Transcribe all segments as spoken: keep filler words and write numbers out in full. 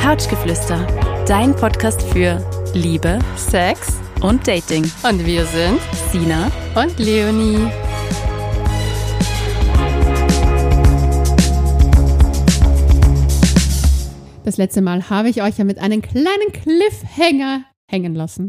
Couchgeflüster, dein Podcast für Liebe, Sex und Dating. Und wir sind Sina und Leonie. Das letzte Mal habe ich euch ja mit einem kleinen Cliffhanger hängen lassen.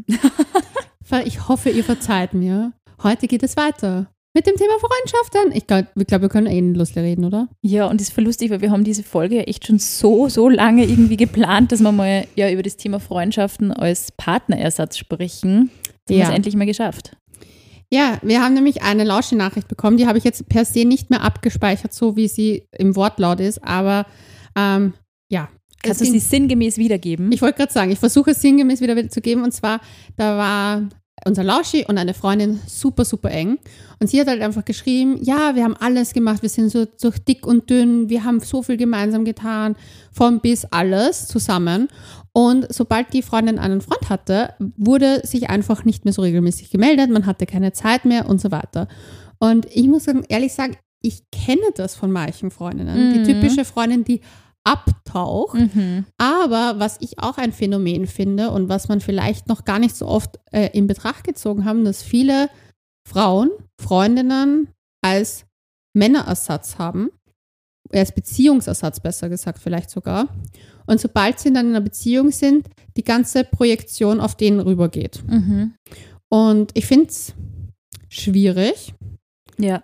Ich hoffe, ihr verzeiht mir. Heute geht es weiter mit dem Thema Freundschaften. Ich glaube, glaub, wir können eh endlos reden, oder? Ja, und das ist voll lustig, weil wir haben diese Folge ja echt schon so, so lange irgendwie geplant, dass wir mal ja über das Thema Freundschaften als Partnerersatz sprechen. Wir haben es endlich mal geschafft. Ja, wir haben nämlich eine Lauschi-Nachricht bekommen. Die habe ich jetzt per se nicht mehr abgespeichert, so wie sie im Wortlaut ist. Aber ähm, ja. Kannst du sie sinngemäß wiedergeben? Ich wollte gerade sagen, ich versuche es sinngemäß wieder, wieder zu geben. Und zwar, da war unser Lauschi und eine Freundin super, super eng. Und sie hat halt einfach geschrieben, ja, wir haben alles gemacht, wir sind so durch dick und dünn, wir haben so viel gemeinsam getan, von bis alles zusammen. Und sobald die Freundin einen Freund hatte, wurde sich einfach nicht mehr so regelmäßig gemeldet, man hatte keine Zeit mehr und so weiter. Und ich muss ehrlich sagen, ich kenne das von manchen Freundinnen. Mhm. Die typische Freundin, die abtaucht. Mhm. Aber was ich auch ein Phänomen finde und was man vielleicht noch gar nicht so oft äh, in Betracht gezogen haben, dass viele Frauen, Freundinnen als Männerersatz haben, als Beziehungsersatz besser gesagt vielleicht sogar. Und sobald sie dann in einer Beziehung sind, die ganze Projektion auf den rübergeht. Mhm. Und ich finde es schwierig, ja,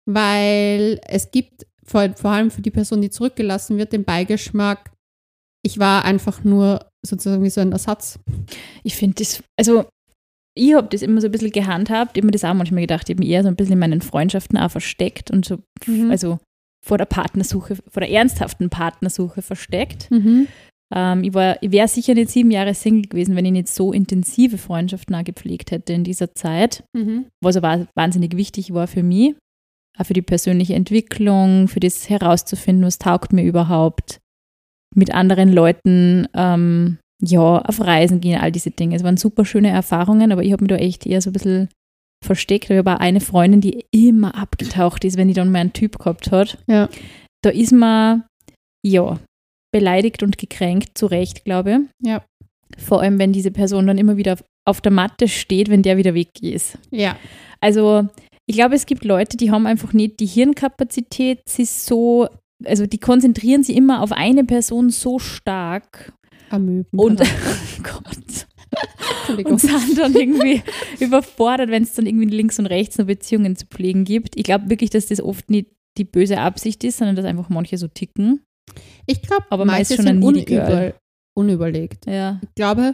weil es gibt Vor, vor allem für die Person, die zurückgelassen wird, den Beigeschmack, ich war einfach nur sozusagen wie so ein Ersatz. Ich finde das, also ich habe das immer so ein bisschen gehandhabt, ich habe mir das auch manchmal gedacht, ich habe mich eher so ein bisschen in meinen Freundschaften auch versteckt und so, mhm. also vor der Partnersuche, vor der ernsthaften Partnersuche versteckt. Mhm. Ähm, ich war, ich wäre sicher nicht sieben Jahre Single gewesen, wenn ich nicht so intensive Freundschaften auch gepflegt hätte in dieser Zeit, mhm. was aber wahnsinnig wichtig war für mich. Auch für die persönliche Entwicklung, für das herauszufinden, was taugt mir überhaupt, mit anderen Leuten ähm, ja, auf Reisen gehen, all diese Dinge. Es waren super schöne Erfahrungen, aber ich habe mich da echt eher so ein bisschen versteckt. Ich habe auch eine Freundin, die immer abgetaucht ist, wenn die dann mal einen Typ gehabt hat. Ja. Da ist man, ja, beleidigt und gekränkt, zu Recht, glaube ich. Ja. Vor allem, wenn diese Person dann immer wieder auf der Matte steht, wenn der wieder weg ist. Ja. Also ich glaube, es gibt Leute, die haben einfach nicht die Hirnkapazität, sie ist so, also die konzentrieren sich immer auf eine Person so stark. Amöben. Und, oh Gott. Und sind dann irgendwie überfordert, wenn es dann irgendwie links und rechts noch Beziehungen zu pflegen gibt. Ich glaube wirklich, dass das oft nicht die böse Absicht ist, sondern dass einfach manche so ticken. Ich glaube, aber meist schon ein unüber, unüberlegt. Ja. Ich glaube,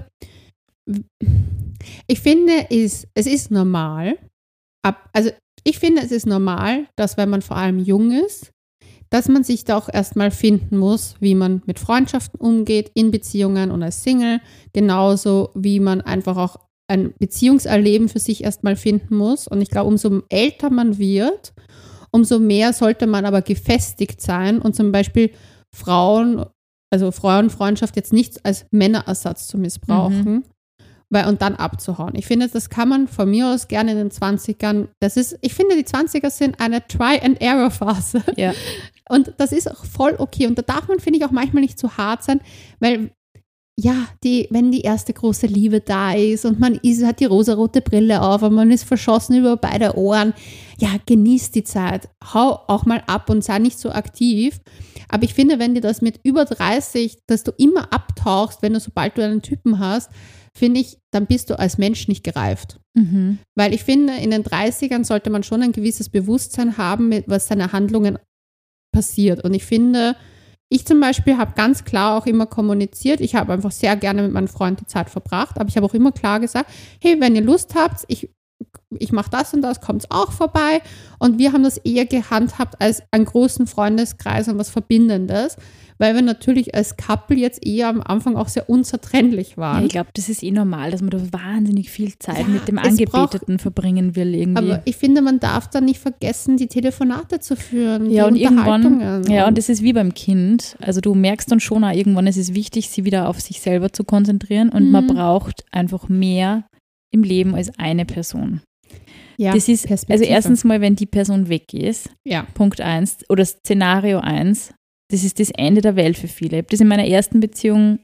ich finde, es, es ist normal, ab, also ich finde, es ist normal, dass wenn man vor allem jung ist, dass man sich da auch erstmal finden muss, wie man mit Freundschaften umgeht, in Beziehungen und als Single, genauso wie man einfach auch ein Beziehungserleben für sich erstmal finden muss. Und ich glaube, umso älter man wird, umso mehr sollte man aber gefestigt sein und zum Beispiel Frauen, also Frauenfreundschaft jetzt nicht als Männerersatz zu missbrauchen. Mhm. Weil, und dann abzuhauen. Ich finde, das kann man von mir aus gerne in den zwanzigern, das ist, ich finde, die zwanziger sind eine Try-and-Error-Phase. Ja. Und das ist auch voll okay. Und da darf man, finde ich, auch manchmal nicht zu hart sein, weil, ja, die, wenn die erste große Liebe da ist und man ist, hat die rosarote Brille auf und man ist verschossen über beide Ohren, ja, genieß die Zeit. Hau auch mal ab und sei nicht so aktiv. Aber ich finde, wenn dir das mit über dreißig, dass du immer abtauchst, wenn du, sobald du einen Typen hast, finde ich, dann bist du als Mensch nicht gereift. Mhm. Weil ich finde, in den dreißigern sollte man schon ein gewisses Bewusstsein haben, mit was seine Handlungen passiert. Und ich finde, ich zum Beispiel habe ganz klar auch immer kommuniziert, ich habe einfach sehr gerne mit meinem Freund die Zeit verbracht, aber ich habe auch immer klar gesagt, hey, wenn ihr Lust habt, ich, ich mache das und das, kommt auch vorbei. Und wir haben das eher gehandhabt als einen großen Freundeskreis und was Verbindendes, weil wir natürlich als Couple jetzt eher am Anfang auch sehr unzertrennlich waren. Ja, ich glaube, das ist eh normal, dass man da wahnsinnig viel Zeit ja, mit dem Angebeteten braucht, verbringen will irgendwie. Aber ich finde, man darf dann nicht vergessen, die Telefonate zu führen, ja, die und Unterhaltungen. Irgendwann, ja, und das ist wie beim Kind. Also du merkst dann schon auch irgendwann, es ist wichtig, sie wieder auf sich selber zu konzentrieren und mhm. man braucht einfach mehr im Leben als eine Person. Ja, das ist, also erstens mal, wenn die Person weg ist, ja. Punkt eins oder Szenario eins, das ist das Ende der Welt für viele. Ich habe das in meiner ersten Beziehung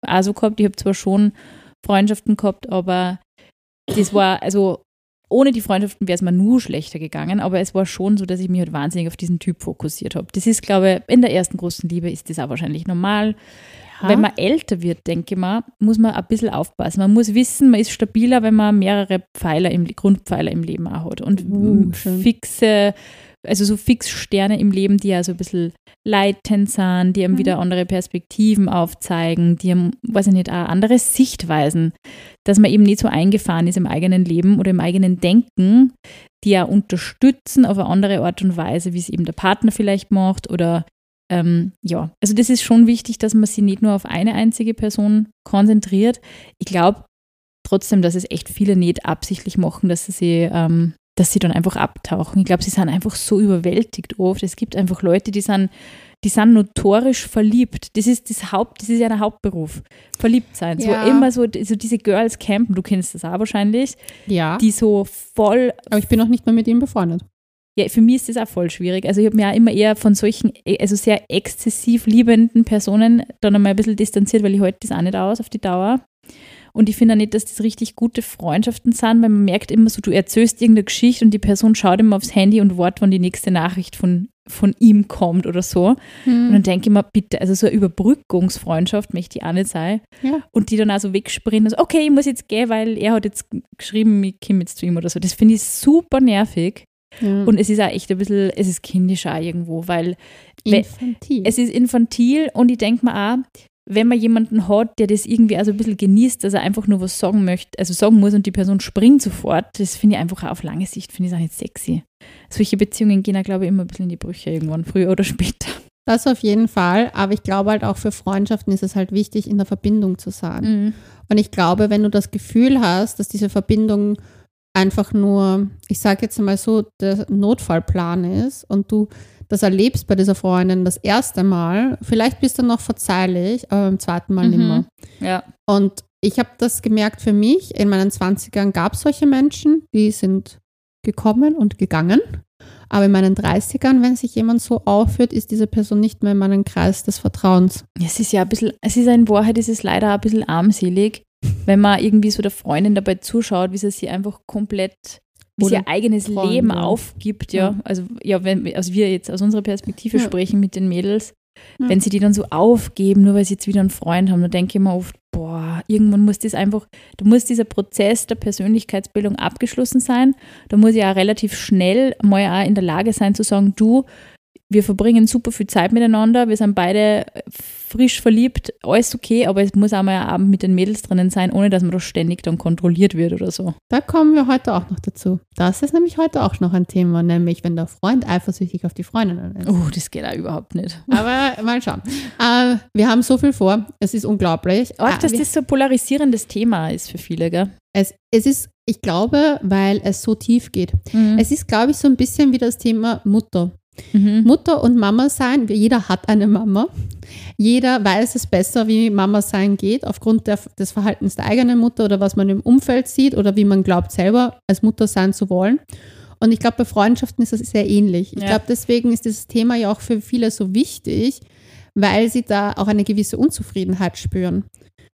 auch so gehabt. Ich habe zwar schon Freundschaften gehabt, aber das war, also ohne die Freundschaften wäre es mir nur schlechter gegangen, aber es war schon so, dass ich mich halt wahnsinnig auf diesen Typ fokussiert habe. Das ist, glaube ich, in der ersten großen Liebe ist das auch wahrscheinlich normal. Ja. Wenn man älter wird, denke ich mal, muss man ein bisschen aufpassen. Man muss wissen, man ist stabiler, wenn man mehrere Pfeiler im, Grundpfeiler im Leben auch hat. Und uh, fixe, also so Fixsterne im Leben, die ja so ein bisschen leitend sind, die einem mhm. wieder andere Perspektiven aufzeigen, die einem, weiß ich nicht, auch andere Sichtweisen, dass man eben nicht so eingefahren ist im eigenen Leben oder im eigenen Denken, die ja unterstützen auf eine andere Art und Weise, wie es eben der Partner vielleicht macht oder ähm, ja, also das ist schon wichtig, dass man sich nicht nur auf eine einzige Person konzentriert. Ich glaube trotzdem, dass es echt viele nicht absichtlich machen, dass sie sie ähm, dass sie dann einfach abtauchen. Ich glaube, sie sind einfach so überwältigt oft. Es gibt einfach Leute, die sind, die sind notorisch verliebt. Das ist das Haupt, das ist ja ein Hauptberuf. Verliebt sein. Ja. So immer so, so diese Girls campen, du kennst das auch wahrscheinlich. Ja. Die so voll. Aber ich bin noch nicht mal mit ihm befreundet. Ja, für mich ist das auch voll schwierig. Also ich habe mich auch immer eher von solchen, also sehr exzessiv liebenden Personen dann einmal ein bisschen distanziert, weil ich halte das auch nicht aus auf die Dauer. Und ich finde auch nicht, dass das richtig gute Freundschaften sind, weil man merkt immer so, du erzählst irgendeine Geschichte und die Person schaut immer aufs Handy und wartet, wann die nächste Nachricht von, von ihm kommt oder so. Mhm. Und dann denke ich mir, bitte, also so eine Überbrückungsfreundschaft möchte ich auch nicht sein. Ja. Und die dann auch so wegspringen, also okay, ich muss jetzt gehen, weil er hat jetzt geschrieben, ich komme jetzt zu ihm oder so. Das finde ich super nervig. Ja. Und es ist auch echt ein bisschen, es ist kindisch auch irgendwo, weil infantil. Es ist infantil und ich denke mir auch, wenn man jemanden hat, der das irgendwie also ein bisschen genießt, dass er einfach nur was sagen möchte, also sagen muss und die Person springt sofort, das finde ich einfach auch auf lange Sicht, finde ich auch nicht sexy. Solche Beziehungen gehen ja, glaube ich, immer ein bisschen in die Brüche irgendwann, früher oder später. Das auf jeden Fall, aber ich glaube halt auch für Freundschaften ist es halt wichtig, in der Verbindung zu sein. Mhm. Und ich glaube, wenn du das Gefühl hast, dass diese Verbindung einfach nur, ich sage jetzt mal so, der Notfallplan ist und du das erlebst bei dieser Freundin das erste Mal, vielleicht bist du noch verzeihlich, aber beim zweiten Mal mhm. nicht mehr. Ja. Und ich habe das gemerkt für mich, in meinen zwanzigern gab es solche Menschen, die sind gekommen und gegangen, aber in meinen dreißigern, wenn sich jemand so aufführt, ist diese Person nicht mehr in meinem Kreis des Vertrauens. Es ist ja ein bisschen, es ist in Wahrheit, es ist leider ein bisschen armselig, wenn man irgendwie so der Freundin dabei zuschaut, wie sie sich einfach komplett wie sie ihr eigenes Freunde. Leben aufgibt, ja. ja. Also, ja, wenn also wir jetzt aus unserer Perspektive ja. sprechen mit den Mädels, ja. wenn sie die dann so aufgeben, nur weil sie jetzt wieder einen Freund haben, dann denke ich mir oft, boah, irgendwann muss das einfach, da muss dieser Prozess der Persönlichkeitsbildung abgeschlossen sein. Da muss ich auch relativ schnell mal auch in der Lage sein zu sagen, du, wir verbringen super viel Zeit miteinander, wir sind beide frisch verliebt, alles okay, aber es muss auch mal ein Abend mit den Mädels drinnen sein, ohne dass man das ständig dann kontrolliert wird oder so. Da kommen wir heute auch noch dazu. Das ist nämlich heute auch noch ein Thema, nämlich wenn der Freund eifersüchtig auf die Freundin ist. Oh, das geht auch überhaupt nicht. Aber mal schauen. Äh, wir haben so viel vor, es ist unglaublich. Auch, dass äh, das so ein polarisierendes Thema ist für viele, gell? Es, es ist, ich glaube, weil es so tief geht. Mhm. Es ist, glaube ich, so ein bisschen wie das Thema Mutter. Mhm. Mutter und Mama sein, jeder hat eine Mama. Jeder weiß es besser, wie Mama sein geht, aufgrund der, des Verhaltens der eigenen Mutter oder was man im Umfeld sieht oder wie man glaubt, selber als Mutter sein zu wollen. Und ich glaube, bei Freundschaften ist das sehr ähnlich. Ich ja. glaube, deswegen ist dieses Thema ja auch für viele so wichtig, weil sie da auch eine gewisse Unzufriedenheit spüren.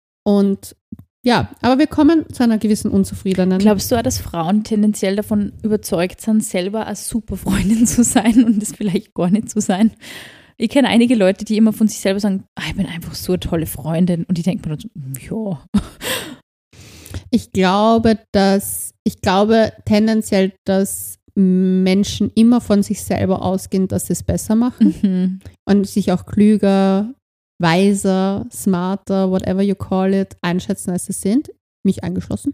Und ja, aber wir kommen zu einer gewissen Unzufriedenheit. Glaubst du auch, dass Frauen tendenziell davon überzeugt sind, selber eine super Freundin zu sein und das vielleicht gar nicht zu sein? Ich kenne einige Leute, die immer von sich selber sagen, ah, ich bin einfach so eine tolle Freundin. Und ich denke mir dann so, ja. Ich glaube, dass, ich glaube tendenziell, dass Menschen immer von sich selber ausgehen, dass sie es besser machen mhm. und sich auch klüger, weiser, smarter, whatever you call it, einschätzen, als sie sind. Mich eingeschlossen.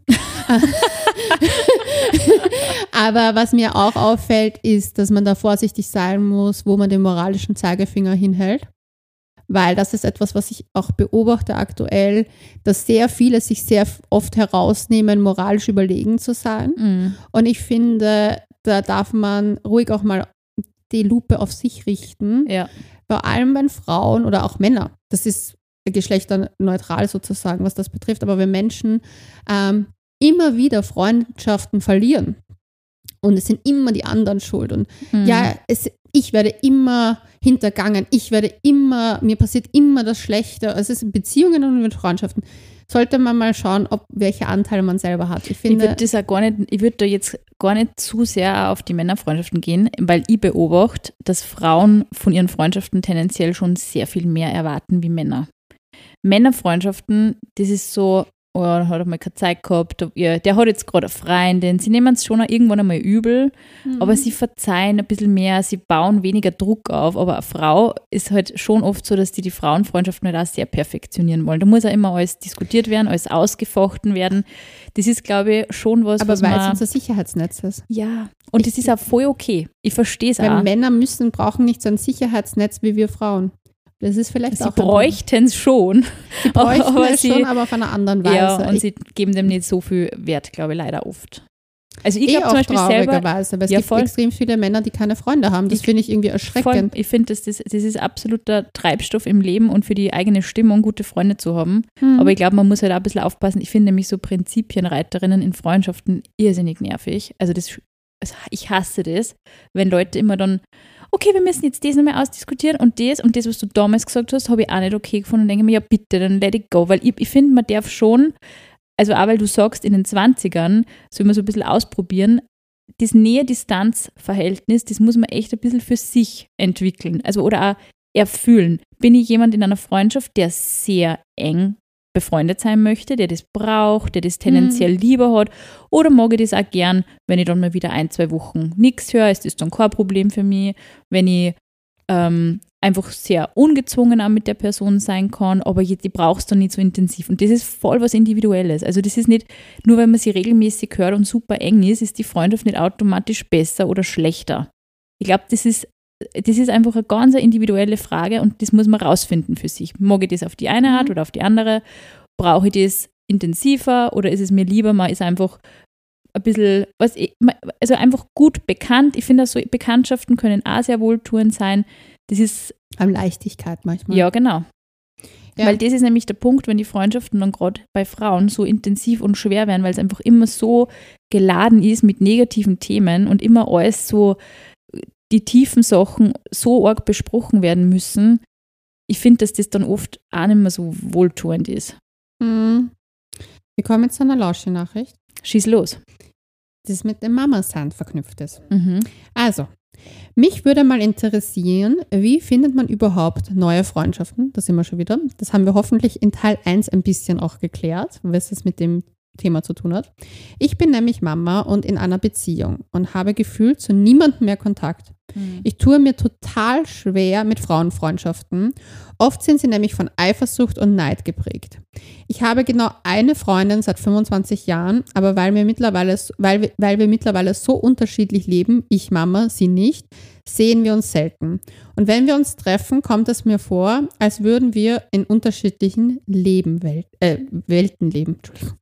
Aber was mir auch auffällt, ist, dass man da vorsichtig sein muss, wo man den moralischen Zeigefinger hinhält. Weil das ist etwas, was ich auch beobachte aktuell, dass sehr viele sich sehr oft herausnehmen, moralisch überlegen zu sein. Mhm. Und ich finde, da darf man ruhig auch mal die Lupe auf sich richten. Ja. Vor allem wenn Frauen oder auch Männer, das ist geschlechterneutral sozusagen, was das betrifft, aber wenn Menschen ähm, immer wieder Freundschaften verlieren und es sind immer die anderen schuld und Mhm. ja, es, ich werde immer hintergangen, ich werde immer, mir passiert immer das Schlechte. Also es ist in Beziehungen und mit Freundschaften. Sollte man mal schauen, ob welche Anteile man selber hat. Ich Ich finde, würde das auch gar nicht, ich würde da jetzt gar nicht zu sehr auf die Männerfreundschaften gehen, weil ich beobachte, dass Frauen von ihren Freundschaften tendenziell schon sehr viel mehr erwarten wie Männer. Männerfreundschaften, das ist so, oh, der hat einmal keine Zeit gehabt, der der hat jetzt gerade eine Freundin, sie nehmen es schon auch irgendwann einmal übel, Mhm. aber sie verzeihen ein bisschen mehr, sie bauen weniger Druck auf, aber eine Frau ist halt schon oft so, dass die die Frauenfreundschaften halt auch sehr perfektionieren wollen. Da muss auch immer alles diskutiert werden, alles ausgefochten werden. Das ist, glaube ich, schon was, aber was weil es man... unser Sicherheitsnetz ist. Ja, und das ist auch voll okay. Ich verstehe es Weil auch. Männer müssen, brauchen nicht so ein Sicherheitsnetz wie wir Frauen. Das ist vielleicht Sie auch ein Problem. bräuchten es schon. Sie bräuchten aber es sie- schon, aber auf einer anderen Weise. Ja, und Ich- sie geben dem nicht so viel Wert, glaube ich, leider oft. Also ich eh glaube auch zum Beispiel selber, traurigerweise, weil es Ja, gibt voll. extrem viele Männer, die keine Freunde haben. Das Ich- finde ich irgendwie voll, erschreckend. ich finde, das, das, das ist absoluter Treibstoff im Leben und für die eigene Stimmung gute Freunde zu haben. Hm. Aber ich glaube, man muss halt auch ein bisschen aufpassen. Ich finde nämlich so Prinzipienreiterinnen in Freundschaften irrsinnig nervig. Also das, also ich hasse das, wenn Leute immer dann, okay, wir müssen jetzt das nochmal ausdiskutieren und das und das, was du damals gesagt hast, habe ich auch nicht okay gefunden und denke mir, ja bitte, dann let it go. Weil ich, ich finde, man darf schon, also auch weil du sagst, in den zwanzigern soll man so ein bisschen ausprobieren, das Nähe-Distanz-Verhältnis, das muss man echt ein bisschen für sich entwickeln. Also oder auch erfüllen. Bin ich jemand in einer Freundschaft, der sehr eng befreundet sein möchte, der das braucht, der das tendenziell lieber hat, oder mag ich das auch gern, wenn ich dann mal wieder ein, zwei Wochen nichts höre, ist das dann kein Problem für mich, wenn ich ähm, einfach sehr ungezwungen auch mit der Person sein kann, aber ich, ich brauche es dann nicht so intensiv. Und das ist voll was Individuelles. Also das ist nicht, nur weil man sie regelmäßig hört und super eng ist, ist die Freundschaft nicht automatisch besser oder schlechter. Ich glaube, das ist Das ist einfach eine ganz individuelle Frage und das muss man rausfinden für sich. Mag ich das auf die eine Art oder auf die andere? Brauche ich das intensiver oder ist es mir lieber, man ist einfach ein bisschen, was ich, also einfach gut bekannt. Ich finde, so Bekanntschaften können auch sehr wohltuend sein. Das ist, An Leichtigkeit manchmal. ja genau. Ja. Weil das ist nämlich der Punkt, wenn die Freundschaften dann gerade bei Frauen so intensiv und schwer werden, weil es einfach immer so geladen ist mit negativen Themen und immer alles so, die tiefen Sachen so arg besprochen werden müssen. Ich finde, dass das dann oft auch nicht mehr so wohltuend ist. Hm. Wir kommen jetzt zu einer Lausche-Nachricht, Schieß los. das mit dem Mama-Sein verknüpft ist. Mhm. Also, mich würde mal interessieren, wie findet man überhaupt neue Freundschaften? Da sind wir schon wieder. Das haben wir hoffentlich in Teil eins ein bisschen auch geklärt, was es mit dem Thema zu tun hat. Ich bin nämlich Mama und in einer Beziehung und habe gefühlt zu niemandem mehr Kontakt. Ich tue mir total schwer mit Frauenfreundschaften. Oft sind sie nämlich von Eifersucht und Neid geprägt. Ich habe genau eine Freundin seit fünfundzwanzig Jahren, aber weil wir mittlerweile, weil wir, weil wir mittlerweile so unterschiedlich leben, ich Mama, sie nicht, sehen wir uns selten. Und wenn wir uns treffen, kommt es mir vor, als würden wir in unterschiedlichen Leben, Welt, äh, Welten leben. Entschuldigung.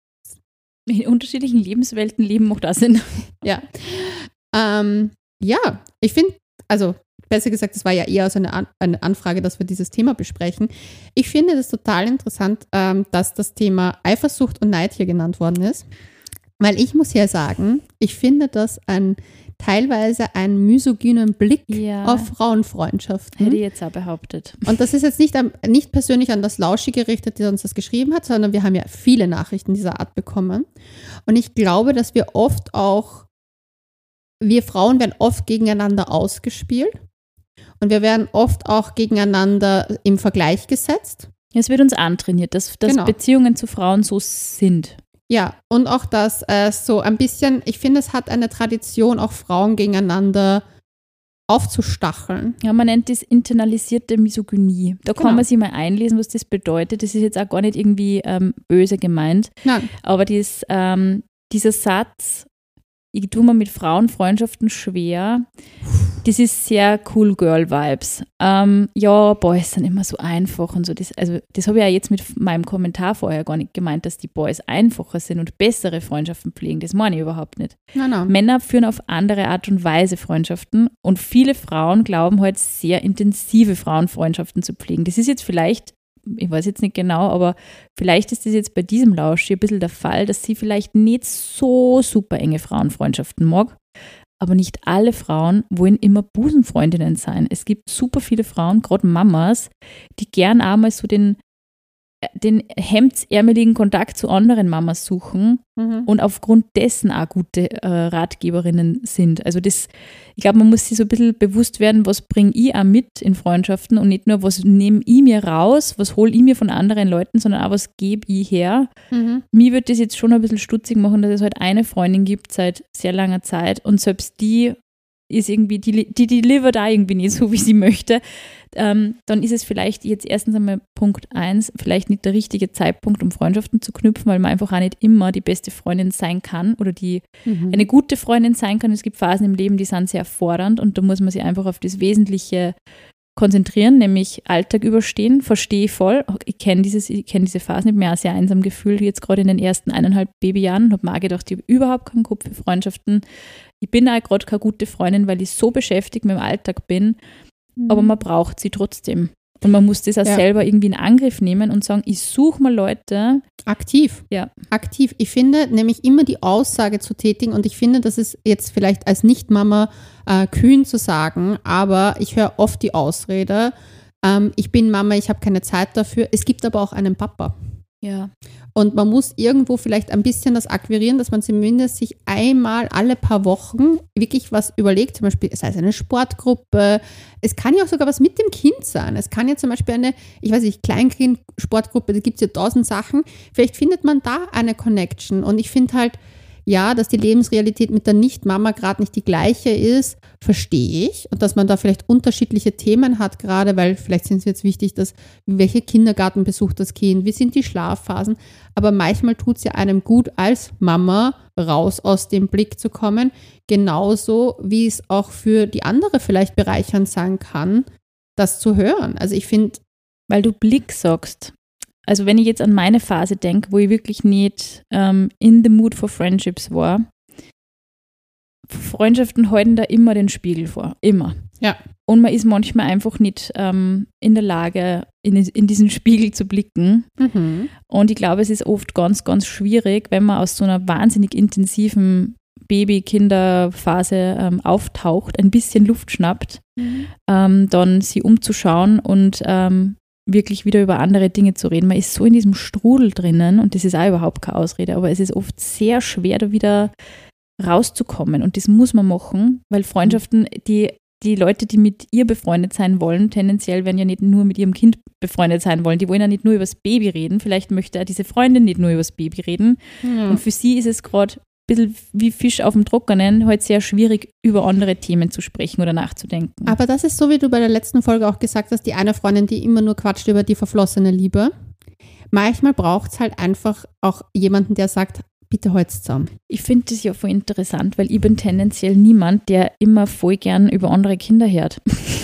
In unterschiedlichen Lebenswelten leben macht auch Sinn. Ja. Ähm, ja, ich finde, also besser gesagt, das war ja eher so eine, An- eine Anfrage, dass wir dieses Thema besprechen. Ich finde das total interessant, ähm, dass das Thema Eifersucht und Neid hier genannt worden ist, weil ich muss ja sagen, ich finde das ein teilweise einen misogynen Blick Ja. auf Frauenfreundschaften. Hätte ich jetzt auch behauptet. Und das ist jetzt nicht, am- nicht persönlich an das Lauschi gerichtet, der uns das geschrieben hat, sondern wir haben ja viele Nachrichten dieser Art bekommen. Und ich glaube, dass wir oft auch, wir Frauen werden oft gegeneinander ausgespielt und wir werden oft auch gegeneinander im Vergleich gesetzt. Es wird uns antrainiert, dass, dass Genau. Beziehungen zu Frauen so sind. Ja, und auch, dass äh, so ein bisschen, ich finde, es hat eine Tradition, auch Frauen gegeneinander aufzustacheln. Ja, man nennt das internalisierte Misogynie. Da kann Genau. man sich mal einlesen, was das bedeutet. Das ist jetzt auch gar nicht irgendwie ähm, böse gemeint. Nein, Aber dies, ähm, dieser Satz, ich tue mir mit Frauenfreundschaften schwer, das ist sehr cool Girl-Vibes. Ähm, ja, Boys sind immer so einfach und so. Das, also, das habe ich ja jetzt mit meinem Kommentar vorher gar nicht gemeint, dass die Boys einfacher sind und bessere Freundschaften pflegen. Das meine ich überhaupt nicht. nein, nein. Männer führen auf andere Art und Weise Freundschaften und viele Frauen glauben halt sehr intensive Frauenfreundschaften zu pflegen. Das ist jetzt vielleicht, ich weiß jetzt nicht genau, aber vielleicht ist das jetzt bei diesem Lauschi ein bisschen der Fall, dass sie vielleicht nicht so super enge Frauenfreundschaften mag aber nicht alle Frauen wollen immer Busenfreundinnen sein. Es gibt super viele Frauen, gerade Mamas, die gern einmal so den, den hemdsärmeligen Kontakt zu anderen Mamas suchen mhm. und aufgrund dessen auch gute äh, Ratgeberinnen sind. Also das, ich glaube, man muss sich so ein bisschen bewusst werden, was bringe ich auch mit in Freundschaften und nicht nur, was nehme ich mir raus, was hole ich mir von anderen Leuten, sondern auch, was gebe ich her. Mhm. Mir wird das jetzt schon ein bisschen stutzig machen, dass es halt eine Freundin gibt seit sehr langer Zeit und selbst die ist irgendwie, die, die delivert da irgendwie nicht so, wie sie möchte. Ähm, dann ist es vielleicht jetzt erstens einmal Punkt eins, vielleicht nicht der richtige Zeitpunkt, um Freundschaften zu knüpfen, weil man einfach auch nicht immer die beste Freundin sein kann oder die mhm. eine gute Freundin sein kann. Es gibt Phasen im Leben, die sind sehr fordernd und da muss man sich einfach auf das Wesentliche konzentrieren, nämlich Alltag überstehen, verstehe ich voll. Ich kenne dieses, ich kenne diese Phase nicht mehr, sehr einsam gefühlt, jetzt gerade in den ersten eineinhalb Babyjahren und habe mir auch gedacht, ich habe überhaupt keinen Kopf für Freundschaften. Ich bin auch gerade keine gute Freundin, weil ich so beschäftigt mit dem Alltag bin, mhm. aber man braucht sie trotzdem. Und man muss das auch ja. selber irgendwie in Angriff nehmen und sagen, ich suche mal Leute. Aktiv. Ja. Aktiv. Ich finde nämlich immer die Aussage zu tätigen und ich finde, das ist jetzt vielleicht als Nicht-Mama äh, kühn zu sagen, aber ich höre oft die Ausrede, ähm, ich bin Mama, ich habe keine Zeit dafür. Es gibt aber auch einen Papa. Ja. Und man muss irgendwo vielleicht ein bisschen das akquirieren, dass man zumindest sich einmal alle paar Wochen wirklich was überlegt, zum Beispiel, sei es eine Sportgruppe, es kann ja auch sogar was mit dem Kind sein. Es kann ja zum Beispiel eine, ich weiß nicht, Kleinkind-Sportgruppe, da gibt es ja tausend Sachen. Vielleicht findet man da eine Connection. Und ich finde halt, ja, dass die Lebensrealität mit der Nicht-Mama gerade nicht die gleiche ist, verstehe ich. Und dass man da vielleicht unterschiedliche Themen hat gerade, weil vielleicht sind es jetzt wichtig, dass welche Kindergarten besucht das Kind, wie sind die Schlafphasen. Aber manchmal tut es ja einem gut, als Mama raus aus dem Blick zu kommen. Genauso wie es auch für die andere vielleicht bereichernd sein kann, das zu hören. Also ich finde, weil du Blick sagst, also wenn ich jetzt an meine Phase denke, wo ich wirklich nicht ähm, in the mood for friendships war, Freundschaften halten da immer den Spiegel vor, immer. Ja. Und man ist manchmal einfach nicht ähm, in der Lage, in, in diesen Spiegel zu blicken. Mhm. Und ich glaube, es ist oft ganz, ganz schwierig, wenn man aus so einer wahnsinnig intensiven Baby-Kinder-Phase ähm, auftaucht, ein bisschen Luft schnappt, mhm. ähm, dann sie umzuschauen und ähm, wirklich wieder über andere Dinge zu reden. Man ist so in diesem Strudel drinnen und das ist auch überhaupt keine Ausrede, aber es ist oft sehr schwer, da wieder rauszukommen und das muss man machen, weil Freundschaften, die, die Leute, die mit ihr befreundet sein wollen, tendenziell werden ja nicht nur mit ihrem Kind befreundet sein wollen, die wollen ja nicht nur über das Baby reden, vielleicht möchte auch diese Freundin nicht nur über das Baby reden ja. Und für sie ist es gerade ein bisschen wie Fisch auf dem Trockenen, halt sehr schwierig, über andere Themen zu sprechen oder nachzudenken. Aber das ist so, wie du bei der letzten Folge auch gesagt hast, die eine Freundin, die immer nur quatscht über die verflossene Liebe. Manchmal braucht es halt einfach auch jemanden, der sagt, bitte halt's zusammen. Ich finde das ja voll interessant, weil ich bin tendenziell niemand, der immer voll gern über andere Kinder hört.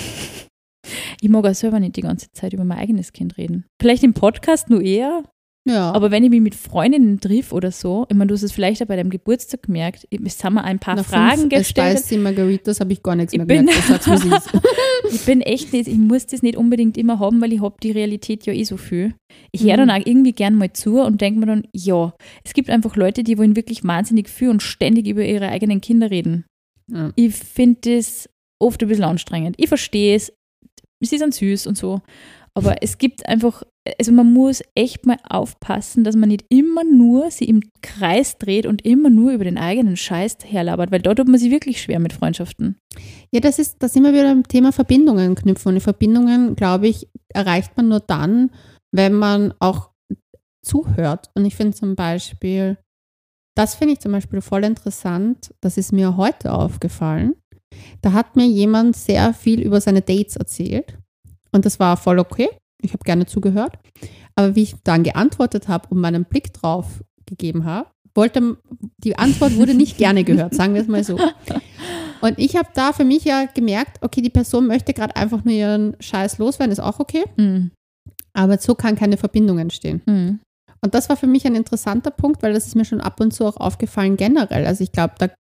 Ich mag auch selber nicht die ganze Zeit über mein eigenes Kind reden. Vielleicht im Podcast nur eher. Ja. Aber wenn ich mich mit Freundinnen triff oder so, ich meine, du hast es vielleicht auch bei deinem Geburtstag gemerkt, es haben wir ein paar Nach Fragen fünf gestellt. Spicy Margaritas habe ich gar nichts ich mehr bin, gemerkt. Das sag's, wie es ist. Ich bin echt nicht, ich muss das nicht unbedingt immer haben, weil ich habe die Realität ja eh so viel. Ich höre Mhm. dann auch irgendwie gern mal zu und denke mir dann, ja, es gibt einfach Leute, die wollen wirklich wahnsinnig viel und ständig über ihre eigenen Kinder reden. Ja. Ich finde das oft ein bisschen anstrengend. Ich verstehe es, sie sind süß und so, aber es gibt einfach, also man muss echt mal aufpassen, dass man nicht immer nur sie im Kreis dreht und immer nur über den eigenen Scheiß herlabert, weil da tut man sich wirklich schwer mit Freundschaften. Ja, das ist, da sind wir wieder beim Thema Verbindungen knüpfen. Und die Verbindungen, glaube ich, erreicht man nur dann, wenn man auch zuhört. Und ich finde zum Beispiel, das finde ich zum Beispiel voll interessant, das ist mir heute aufgefallen. Da hat mir jemand sehr viel über seine Dates erzählt. Und das war voll okay. Ich habe gerne zugehört. Aber wie ich dann geantwortet habe und meinen Blick drauf gegeben habe, wollte, die Antwort wurde nicht gerne gehört, sagen wir es mal so. Und ich habe da für mich ja gemerkt, okay, die Person möchte gerade einfach nur ihren Scheiß loswerden, ist auch okay. Mhm. Aber so kann keine Verbindung entstehen. Mhm. Und das war für mich ein interessanter Punkt, weil das ist mir schon ab und zu auch aufgefallen generell. Also ich glaube, da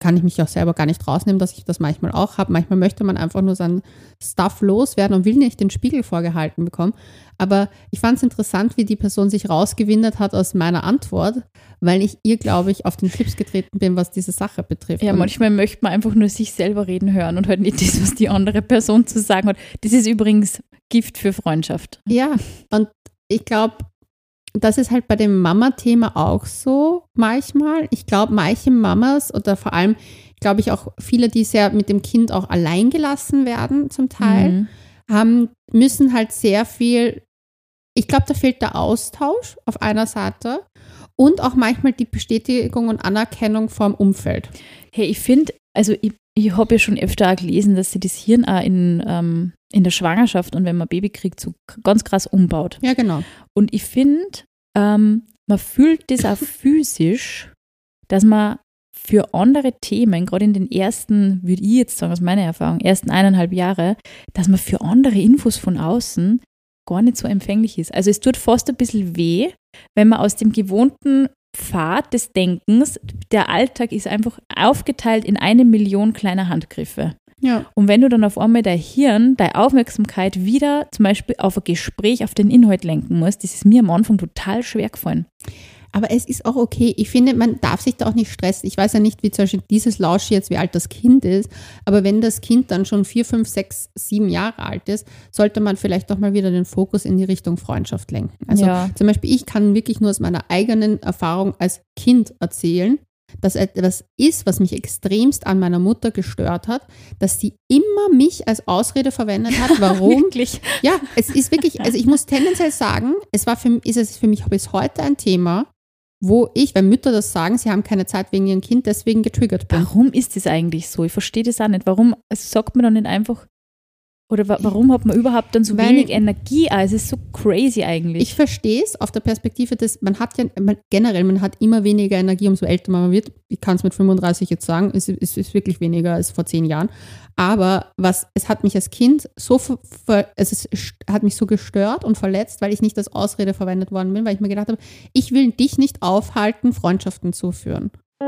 kann ich mich auch selber gar nicht rausnehmen, dass ich das manchmal auch habe. Manchmal möchte man einfach nur seinen Stuff loswerden und will nicht den Spiegel vorgehalten bekommen. Aber ich fand es interessant, wie die Person sich rausgewindet hat aus meiner Antwort, weil ich ihr, glaube ich, auf den Schlips getreten bin, was diese Sache betrifft. Ja, und manchmal möchte man einfach nur sich selber reden hören und halt nicht das, was die andere Person zu sagen hat. Das ist übrigens Gift für Freundschaft. Ja, und ich glaube, das ist halt bei dem Mama-Thema auch so manchmal. Ich glaube, manche Mamas oder vor allem, glaube ich, auch viele, die sehr mit dem Kind auch allein gelassen werden zum Teil, Mhm. haben, müssen halt sehr viel, ich glaube, da fehlt der Austausch auf einer Seite und auch manchmal die Bestätigung und Anerkennung vom Umfeld. Hey, ich finde, also ich, ich habe ja schon öfter auch gelesen, dass sie das Hirn auch in, ähm, in der Schwangerschaft und wenn man Baby kriegt, so ganz krass umbaut. Ja, genau. Und ich finde, ähm, man fühlt das auch physisch, dass man für andere Themen, gerade in den ersten, würde ich jetzt sagen, aus meiner Erfahrung, ersten eineinhalb Jahre, dass man für andere Infos von außen gar nicht so empfänglich ist. Also es tut fast ein bisschen weh, wenn man aus dem gewohnten Pfad des Denkens, der Alltag ist einfach aufgeteilt in eine Million kleiner Handgriffe. Ja. Und wenn du dann auf einmal dein Hirn, deine Aufmerksamkeit wieder zum Beispiel auf ein Gespräch, auf den Inhalt lenken musst, das ist mir am Anfang total schwer gefallen. Aber es ist auch okay. Ich finde, man darf sich da auch nicht stressen. Ich weiß ja nicht, wie zum Beispiel dieses Lauschi jetzt, wie alt das Kind ist. Aber wenn das Kind dann schon vier, fünf, sechs, sieben Jahre alt ist, sollte man vielleicht doch mal wieder den Fokus in die Richtung Freundschaft lenken. Also Ja. zum Beispiel, ich kann wirklich nur aus meiner eigenen Erfahrung als Kind erzählen, dass etwas ist, was mich extremst an meiner Mutter gestört hat, dass sie immer mich als Ausrede verwendet hat, warum. Wirklich? Ja, es ist wirklich, also ich muss tendenziell sagen, es war für, ist es für mich bis heute ein Thema, wo ich, wenn Mütter das sagen, sie haben keine Zeit wegen ihrem Kind, deswegen getriggert bin. Warum ist das eigentlich so? Ich verstehe das auch nicht. Warum also sagt man dann nicht einfach, oder wa- warum hat man überhaupt dann so Weil- wenig Energie? Ah, es ist so crazy eigentlich. Ich verstehe es auf der Perspektive, dass man hat ja, man, generell, man hat immer weniger Energie, umso älter man wird. Ich kann es mit fünfunddreißig jetzt sagen, es ist, es ist wirklich weniger als vor zehn Jahren. Aber was, es hat mich als Kind so, ver, ver, es ist, hat mich so gestört und verletzt, weil ich nicht als Ausrede verwendet worden bin, weil ich mir gedacht habe, ich will dich nicht aufhalten, Freundschaften zu führen.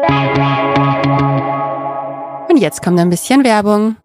Und jetzt kommt ein bisschen Werbung.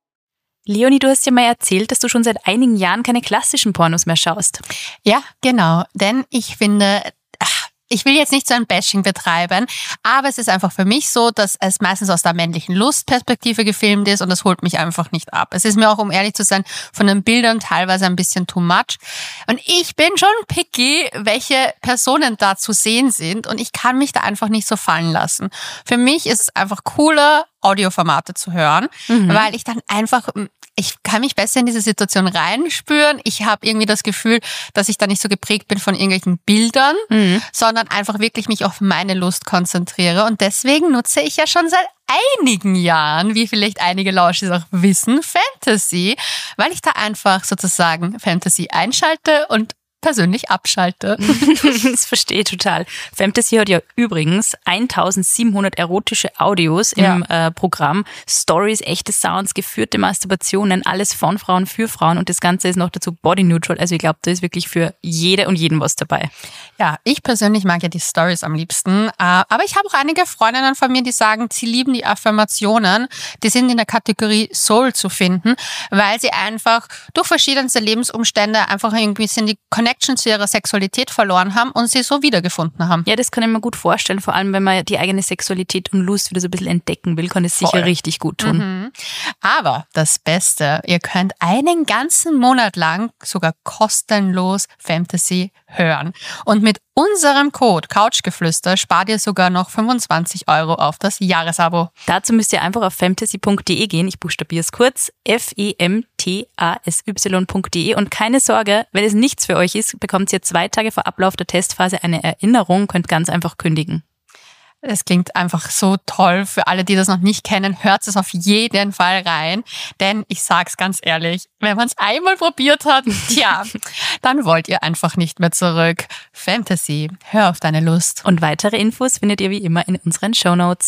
Leonie, du hast ja mal erzählt, dass du schon seit einigen Jahren keine klassischen Pornos mehr schaust. Ja, genau, denn ich finde, ach, ich will jetzt nicht so ein Bashing betreiben, aber es ist einfach für mich so, dass es meistens aus der männlichen Lustperspektive gefilmt ist und das holt mich einfach nicht ab. Es ist mir auch, um ehrlich zu sein, von den Bildern teilweise ein bisschen too much. Und ich bin schon picky, welche Personen da zu sehen sind und ich kann mich da einfach nicht so fallen lassen. Für mich ist es einfach cooler, Audioformate zu hören, mhm. weil ich dann einfach, ich kann mich besser in diese Situation reinspüren. Ich habe irgendwie das Gefühl, dass ich da nicht so geprägt bin von irgendwelchen Bildern, mhm. sondern einfach wirklich mich auf meine Lust konzentriere. Und deswegen nutze ich ja schon seit einigen Jahren, wie vielleicht einige Lauschis auch wissen, Fantasy, weil ich da einfach sozusagen Fantasy einschalte und persönlich abschalte. Das verstehe ich total. Fantasy hat ja übrigens eintausendsiebenhundert erotische Audios Ja. im äh, Programm. Stories, echte Sounds, geführte Masturbationen, alles von Frauen für Frauen und das Ganze ist noch dazu body neutral. Also ich glaube, da ist wirklich für jede und jeden was dabei. Ja, ich persönlich mag ja die Stories am liebsten, aber ich habe auch einige Freundinnen von mir, die sagen, sie lieben die Affirmationen. Die sind in der Kategorie Soul zu finden, weil sie einfach durch verschiedenste Lebensumstände einfach irgendwie ein bisschen die Connection zu ihrer Sexualität verloren haben und sie so wiedergefunden haben. Ja, das kann ich mir gut vorstellen. Vor allem, wenn man die eigene Sexualität und Lust wieder so ein bisschen entdecken will, kann es sicher Voll. richtig gut tun. Mhm. Aber das Beste, ihr könnt einen ganzen Monat lang sogar kostenlos Fantasy hören. Und mit unserem Code Couchgeflüster spart ihr sogar noch fünfundzwanzig Euro auf das Jahresabo. Dazu müsst ihr einfach auf femtasy punkt de gehen. Ich buchstabiere es kurz. F E M T A S Y punkt de. Und keine Sorge, wenn es nichts für euch ist, bekommt ihr zwei Tage vor Ablauf der Testphase eine Erinnerung, könnt ganz einfach kündigen. Das klingt einfach so toll. Für alle, die das noch nicht kennen, hört es auf jeden Fall rein. Denn ich sag's ganz ehrlich, wenn man es einmal probiert hat, tja, dann wollt ihr einfach nicht mehr zurück. Fantasy, hör auf deine Lust. Und weitere Infos findet ihr wie immer in unseren Shownotes.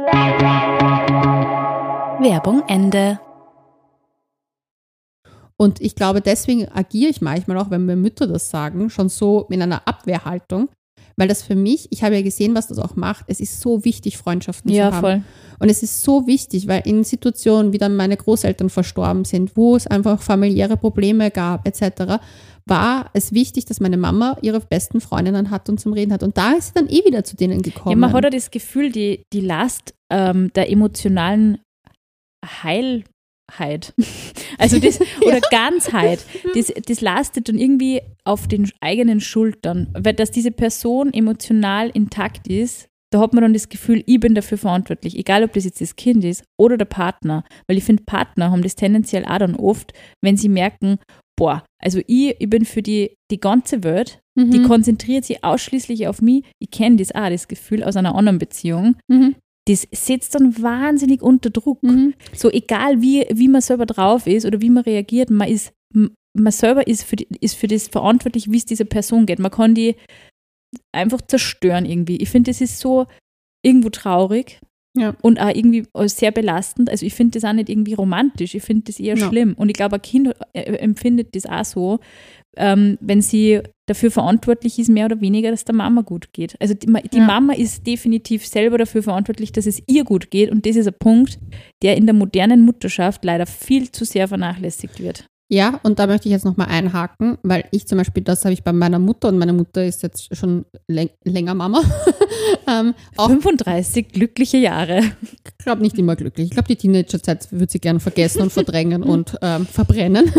Werbung Ende. Und ich glaube, deswegen agiere ich manchmal auch, wenn mir Mütter das sagen, schon so in einer Abwehrhaltung, weil das für mich, ich habe ja gesehen, was das auch macht, es ist so wichtig, Freundschaften Ja, zu haben. voll. Und es ist so wichtig, weil in Situationen, wie dann meine Großeltern verstorben sind, wo es einfach familiäre Probleme gab et cetera, war es wichtig, dass meine Mama ihre besten Freundinnen hat und zum Reden hat. Und da ist sie dann eh wieder zu denen gekommen. Ja, man hat ja das Gefühl, die, die Last ähm, der emotionalen Heilheit, also das, oder Ganzheit, das, das lastet dann irgendwie auf den eigenen Schultern. Weil dass diese Person emotional intakt ist, da hat man dann das Gefühl, ich bin dafür verantwortlich, egal ob das jetzt das Kind ist oder der Partner. Weil ich finde, Partner haben das tendenziell auch dann oft, wenn sie merken, boah, also ich, ich bin für die, die ganze Welt, Mhm. die konzentriert sich ausschließlich auf mich. Ich kenne das auch, das Gefühl aus einer anderen Beziehung. Mhm. Das setzt dann wahnsinnig unter Druck. Mhm. So egal, wie, wie man selber drauf ist oder wie man reagiert, man ist, man selber ist für, die, ist für das verantwortlich, wie es dieser Person geht. Man kann die einfach zerstören irgendwie. Ich finde, das ist so irgendwo traurig Ja. und auch irgendwie sehr belastend. Also ich finde das auch nicht irgendwie romantisch. Ich finde das eher Ja. schlimm. Und ich glaube, ein Kind äh, empfindet das auch so, ähm, wenn sie dafür verantwortlich ist, mehr oder weniger, dass der Mama gut geht. Also die, die Ja. Mama ist definitiv selber dafür verantwortlich, dass es ihr gut geht. Und das ist ein Punkt, der in der modernen Mutterschaft leider viel zu sehr vernachlässigt wird. Ja, und da möchte ich jetzt nochmal einhaken, weil ich zum Beispiel, das habe ich bei meiner Mutter, und meine Mutter ist jetzt schon läng- länger Mama, ähm, auch, fünfunddreißig glückliche Jahre. ich glaube, nicht immer glücklich. Ich glaube, die Teenagerzeit würde sie gerne vergessen und verdrängen und ähm, verbrennen.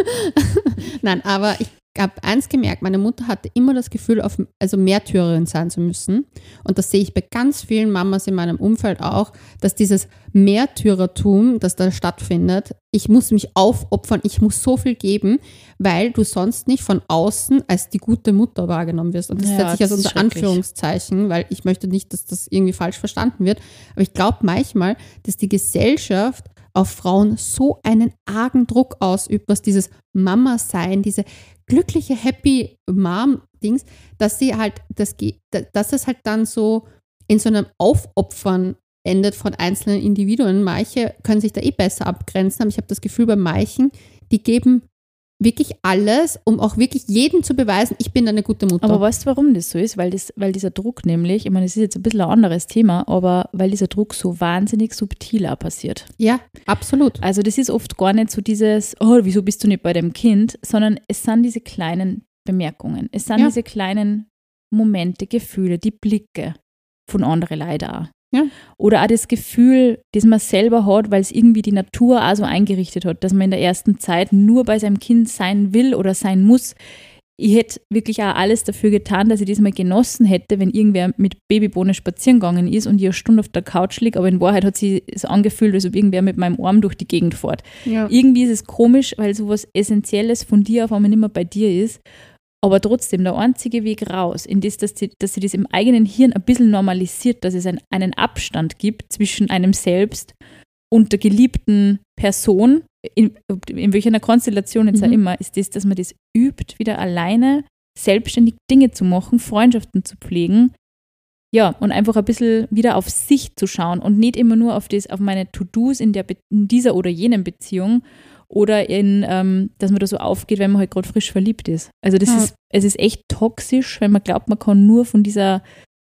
Nein, aber ich habe eins gemerkt, meine Mutter hatte immer das Gefühl, auf, also Märtyrerin sein zu müssen. Und das sehe ich bei ganz vielen Mamas in meinem Umfeld auch, dass dieses Märtyrertum, das da stattfindet, ich muss mich aufopfern, ich muss so viel geben, weil du sonst nicht von außen als die gute Mutter wahrgenommen wirst. Und das Ja, setze ich das also ist unter schrecklich. Anführungszeichen, weil ich möchte nicht, dass das irgendwie falsch verstanden wird. Aber ich glaube manchmal, dass die Gesellschaft auf Frauen so einen argen Druck ausübt, was dieses Mama-Sein, diese glückliche Happy Mom-Dings, dass sie halt, das geht, dass es halt dann so in so einem Aufopfern endet von einzelnen Individuen. Manche können sich da eh besser abgrenzen, aber ich habe das Gefühl, bei manchen, die geben wirklich alles, um auch wirklich jedem zu beweisen, ich bin eine gute Mutter. Aber weißt du, warum das so ist? Weil, das, weil dieser Druck nämlich, ich meine, es ist jetzt ein bisschen ein anderes Thema, aber weil dieser Druck so wahnsinnig subtil auch passiert. Ja, absolut. Also das ist oft gar nicht so dieses, oh, wieso bist du nicht bei dem Kind, sondern es sind diese kleinen Bemerkungen, es sind Ja. diese kleinen Momente, Gefühle, die Blicke von anderen Leuten auch. Ja. Oder auch das Gefühl, das man selber hat, weil es irgendwie die Natur auch so eingerichtet hat, dass man in der ersten Zeit nur bei seinem Kind sein will oder sein muss. Ich hätte wirklich auch alles dafür getan, dass ich das mal genossen hätte, wenn irgendwer mit Babybohne spazieren gegangen ist und ich eine Stunde auf der Couch liege, aber in Wahrheit hat sie es angefühlt, als ob irgendwer mit meinem Arm durch die Gegend fährt. Ja. Irgendwie ist es komisch, weil sowas Essentielles von dir auf einmal nicht mehr bei dir ist. Aber trotzdem, der einzige Weg raus, in das, dass sie, dass sie das im eigenen Hirn ein bisschen normalisiert, dass es ein, einen Abstand gibt zwischen einem selbst und der geliebten Person, in, in welcher Konstellation jetzt auch Mhm. immer, ist das, dass man das übt, wieder alleine selbstständig Dinge zu machen, Freundschaften zu pflegen, ja, und einfach ein bisschen wieder auf sich zu schauen und nicht immer nur auf das, auf meine To-Dos in, der Be- in dieser oder jenen Beziehung oder in, ähm, dass man da so aufgeht, wenn man halt gerade frisch verliebt ist. Also das Ja. ist, es ist echt toxisch, wenn man glaubt, man kann nur von dieser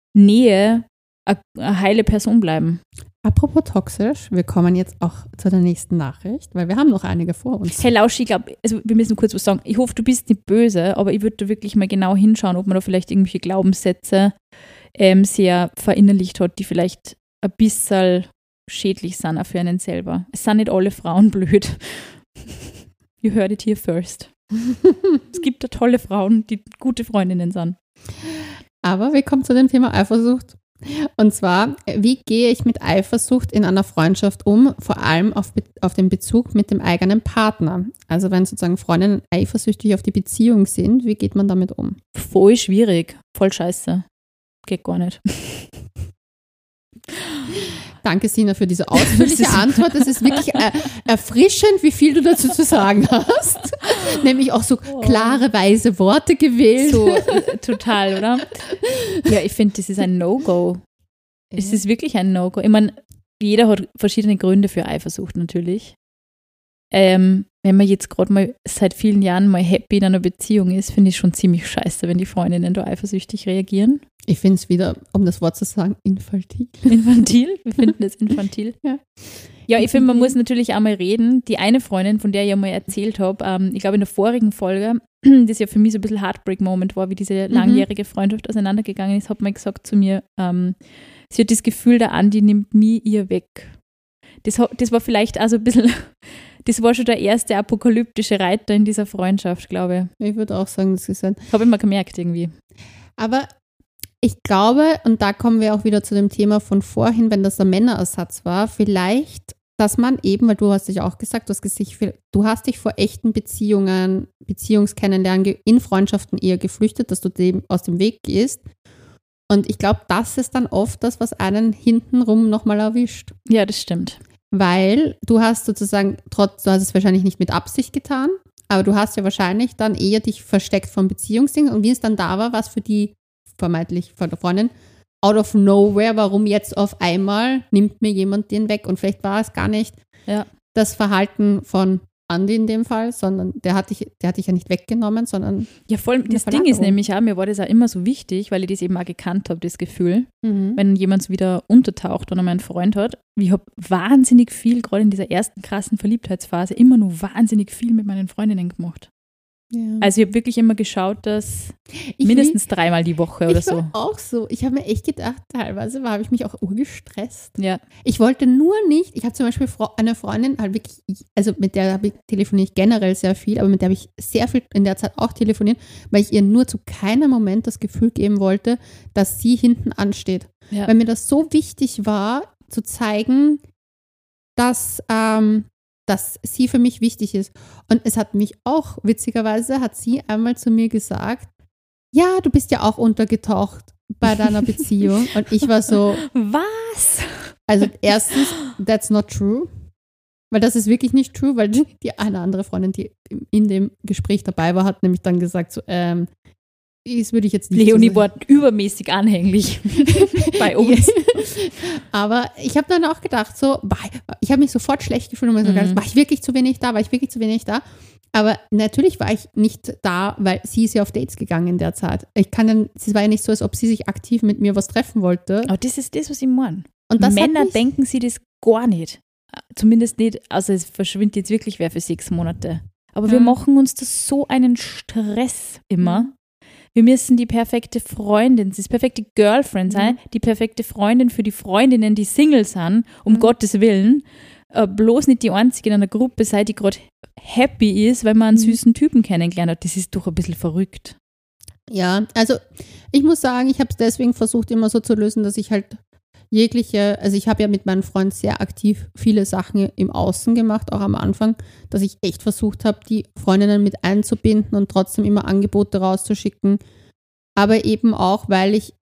Nähe eine, eine heile Person bleiben. Apropos toxisch, wir kommen jetzt auch zu der nächsten Nachricht, weil wir haben noch einige vor uns. Hey Lauschi, ich glaube, also wir müssen kurz was sagen. Ich hoffe, du bist nicht böse, aber ich würde da wirklich mal genau hinschauen, ob man da vielleicht irgendwelche Glaubenssätze ähm, sehr verinnerlicht hat, die vielleicht ein bisschen schädlich sind auch für einen selber. Es sind nicht alle Frauen blöd. You heard it here first. Es gibt da tolle Frauen, die gute Freundinnen sind. Aber wir kommen zu dem Thema Eifersucht. Und zwar, wie gehe ich mit Eifersucht in einer Freundschaft um, vor allem auf, Be- auf den Bezug mit dem eigenen Partner? Also wenn sozusagen Freundinnen eifersüchtig auf die Beziehung sind, wie geht man damit um? Voll schwierig, voll scheiße. Geht gar nicht. Danke, Sina, für diese ausführliche Das ist- Antwort. Es ist wirklich äh, erfrischend, wie viel du dazu zu sagen hast. Nämlich auch so klare, weise Worte gewählt. So äh, total, oder? Ja, ich finde, das ist ein No-Go. Es ist wirklich ein No-Go. Ich meine, jeder hat verschiedene Gründe für Eifersucht natürlich. Ähm, wenn man jetzt gerade mal seit vielen Jahren mal happy in einer Beziehung ist, finde ich schon ziemlich scheiße, wenn die Freundinnen da eifersüchtig reagieren. Ich finde es wieder, um das Wort zu sagen, infantil. Infantil? Wir finden es infantil. Ja. Ja, ich finde, man muss natürlich auch mal reden. Die eine Freundin, von der ich ja mal erzählt habe, ähm, ich glaube in der vorigen Folge, das ja für mich so ein bisschen Heartbreak-Moment war, wie diese langjährige Freundschaft auseinandergegangen ist, hat mal gesagt zu mir, ähm, sie hat das Gefühl, der Andi nimmt mich ihr weg. Das, das war vielleicht auch so ein bisschen, das war schon der erste apokalyptische Reiter in dieser Freundschaft, glaube ich. Ich würde auch sagen, das ist ein... Habe ich mal gemerkt irgendwie. Aber ich glaube, und da kommen wir auch wieder zu dem Thema von vorhin, wenn das der Männerersatz war, vielleicht, dass man eben, weil du hast dich auch gesagt, du hast dich, du hast dich vor echten Beziehungen, Beziehungskennenlernen in Freundschaften eher geflüchtet, dass du dem aus dem Weg gehst. Und ich glaube, das ist dann oft das, was einen hintenrum nochmal erwischt. Ja, das stimmt. Weil du hast sozusagen, trotz, du hast es wahrscheinlich nicht mit Absicht getan, aber du hast ja wahrscheinlich dann eher dich versteckt vom Beziehungsding. Und wie es dann da war, war es für die vermeintlich von der Freundin, out of nowhere, warum jetzt auf einmal nimmt mir jemand den weg? Und vielleicht war es gar nicht ja. das Verhalten von Andi in dem Fall, sondern der hat dich, der hat dich ja nicht weggenommen, sondern ja, vor allem das Ding ist nämlich auch, mir war das auch immer so wichtig, weil ich das eben auch gekannt habe, das Gefühl, mhm. wenn jemand wieder untertaucht und er meinen Freund hat. Ich habe wahnsinnig viel, gerade in dieser ersten krassen Verliebtheitsphase, immer nur wahnsinnig viel mit meinen Freundinnen gemacht. Ja. Also ich habe wirklich immer geschaut, dass ich mindestens will, dreimal die Woche oder ich war so. Auch so. Ich habe mir echt gedacht, teilweise habe ich mich auch urgestresst. Ja. Ich wollte nur nicht, ich habe zum Beispiel eine Freundin, halt wirklich, also mit der habe ich telefoniere ich generell sehr viel, aber mit der habe ich sehr viel in der Zeit auch telefoniert, weil ich ihr nur zu keinem Moment das Gefühl geben wollte, dass sie hinten ansteht. Ja. Weil mir das so wichtig war, zu zeigen, dass ähm, dass sie für mich wichtig ist. Und es hat mich auch, witzigerweise, hat sie einmal zu mir gesagt, ja, du bist ja auch untergetaucht bei deiner Beziehung. Und ich war so, was? Also erstens, that's not true. Weil das ist wirklich nicht true, weil die eine andere Freundin, die in dem Gespräch dabei war, hat nämlich dann gesagt, so, ähm, das würde ich jetzt nicht Leonie so war übermäßig anhänglich bei uns. Aber ich habe dann auch gedacht, so, ich habe mich sofort schlecht gefühlt und mir so gedacht, war ich wirklich zu wenig da, war ich wirklich zu wenig da? Aber natürlich war ich nicht da, weil sie ist ja auf Dates gegangen in der Zeit. Ich kann dann, es war ja nicht so, als ob sie sich aktiv mit mir was treffen wollte. Aber das ist das, was ich meine. Und das Männer denken sie das gar nicht. Zumindest nicht, also es verschwindet jetzt wirklich wer für sechs Monate. Aber wir mhm. machen uns das so einen Stress immer. Mhm. Wir müssen die perfekte Freundin, das perfekte Girlfriend sein, mhm. die perfekte Freundin für die Freundinnen, die Single sind, um mhm. Gottes Willen. Äh, bloß nicht die einzige in einer Gruppe sein, die gerade happy ist, weil man einen mhm. süßen Typen kennengelernt hat. Das ist doch ein bisschen verrückt. Ja, also ich muss sagen, ich habe es deswegen versucht, immer so zu lösen, dass ich halt jegliche, also ich habe ja mit meinem Freund sehr aktiv viele Sachen im Außen gemacht, auch am Anfang, dass ich echt versucht habe, die Freundinnen mit einzubinden und trotzdem immer Angebote rauszuschicken. Aber eben auch, weil ich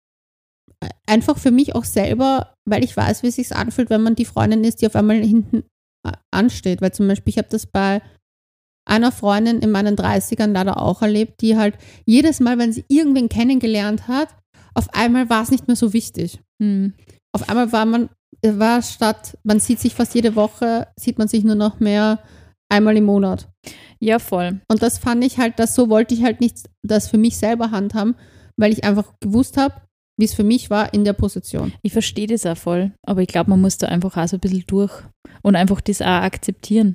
einfach für mich auch selber, weil ich weiß, wie es sich anfühlt, wenn man die Freundin ist, die auf einmal hinten ansteht. Weil zum Beispiel, ich habe das bei einer Freundin in meinen dreißigern leider auch erlebt, die halt jedes Mal, wenn sie irgendwen kennengelernt hat, auf einmal war es nicht mehr so wichtig. Hm. Auf einmal war man, war statt, man sieht sich fast jede Woche, sieht man sich nur noch mehr einmal im Monat. Ja, voll. Und das fand ich halt, das so wollte ich halt nicht das für mich selber handhaben, weil ich einfach gewusst habe, wie es für mich war in der Position. Ich verstehe das auch voll, aber ich glaube, man muss da einfach auch so ein bisschen durch und einfach das auch akzeptieren,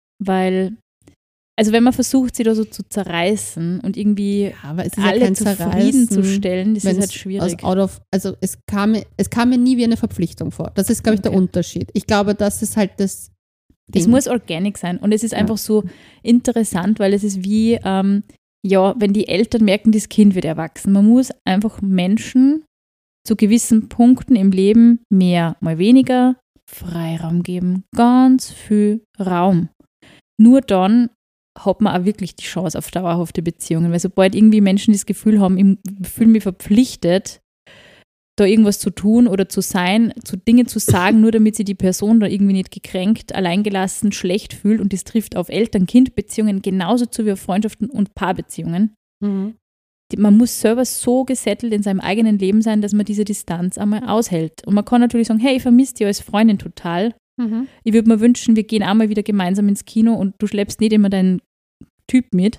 weil also wenn man versucht, sie da so zu zerreißen und irgendwie ja, aber es ist alle ja zufriedenzustellen, das ist halt schwierig. Out of, also es kam, mir, es kam mir nie wie eine Verpflichtung vor. Das ist, glaube ich, okay. der Unterschied. Ich glaube, das ist halt das Ding. Es muss organic sein und es ist ja. einfach so interessant, weil es ist wie, ähm, ja, wenn die Eltern merken, das Kind wird erwachsen. Man muss einfach Menschen zu gewissen Punkten im Leben mehr, mal weniger Freiraum geben. Ganz viel Raum. Nur dann hat man auch wirklich die Chance auf dauerhafte Beziehungen. Weil sobald irgendwie Menschen das Gefühl haben, ich fühle mich verpflichtet, da irgendwas zu tun oder zu sein, zu Dinge zu sagen, nur damit sie die Person da irgendwie nicht gekränkt, alleingelassen, schlecht fühlt. Und das trifft auf Eltern-Kind-Beziehungen genauso zu wie auf Freundschaften und Paarbeziehungen. Mhm. Die, man muss selber so gesettelt in seinem eigenen Leben sein, dass man diese Distanz einmal aushält. Und man kann natürlich sagen, hey, ich vermisse dich als Freundin total. Mhm. Ich würde mir wünschen, wir gehen einmal wieder gemeinsam ins Kino und du schleppst nicht immer deinen Typ mit.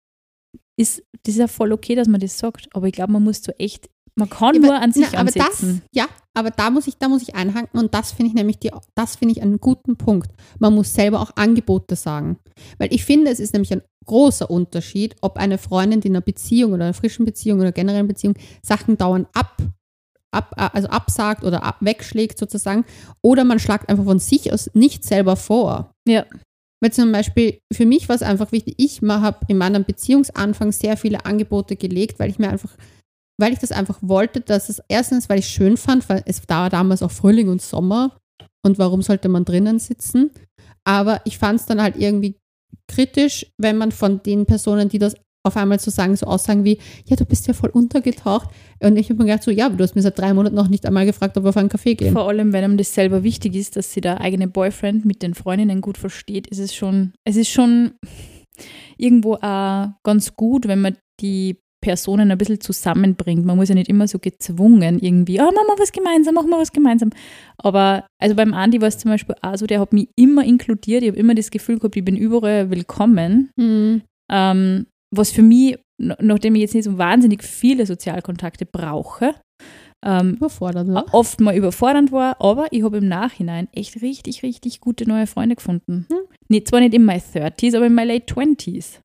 Ist, das ist ja voll okay, dass man das sagt, aber ich glaube, man muss so echt, man kann Ja, nur aber- an sich na, aber ansetzen. das, ja, aber da muss ich, da muss ich einhaken und das finde ich nämlich die, das finde ich einen guten Punkt. Man muss selber auch Angebote sagen. Weil ich finde, es ist nämlich ein großer Unterschied, ob eine Freundin, die in einer Beziehung oder einer frischen Beziehung oder generellen Beziehung Sachen dauernd ab, ab also absagt oder ab, wegschlägt sozusagen, oder man schlagt einfach von sich aus nicht selber vor. Ja. Weil zum Beispiel, für mich war es einfach wichtig, ich habe in meinem Beziehungsanfang sehr viele Angebote gelegt, weil ich mir einfach, weil ich das einfach wollte, dass es erstens, weil ich es schön fand, weil es war damals auch Frühling und Sommer und warum sollte man drinnen sitzen? Aber ich fand es dann halt irgendwie kritisch, wenn man von den Personen, die das auf einmal so sagen, so aussagen wie, ja, du bist ja voll untergetaucht. Und ich habe mir gedacht, so, ja, aber du hast mir seit drei Monaten noch nicht einmal gefragt, ob wir auf einen Kaffee gehen. Vor allem, wenn einem das selber wichtig ist, dass sie der eigene Boyfriend mit den Freundinnen gut versteht, ist es schon, es ist schon irgendwo auch ganz gut, wenn man die Personen ein bisschen zusammenbringt. Man muss ja nicht immer so gezwungen irgendwie, oh, machen wir was gemeinsam, machen wir was gemeinsam. Aber also beim Andi war es zum Beispiel auch so, der hat mich immer inkludiert, ich habe immer das Gefühl gehabt, ich bin überall willkommen. Mhm. Ähm, was für mich, nachdem ich jetzt nicht so wahnsinnig viele Sozialkontakte brauche, ähm, Überfordert, ne? oft mal überfordernd war, aber ich habe im Nachhinein echt richtig, richtig gute neue Freunde gefunden. Hm. Nicht, zwar nicht in my thirties, aber in my late twenties.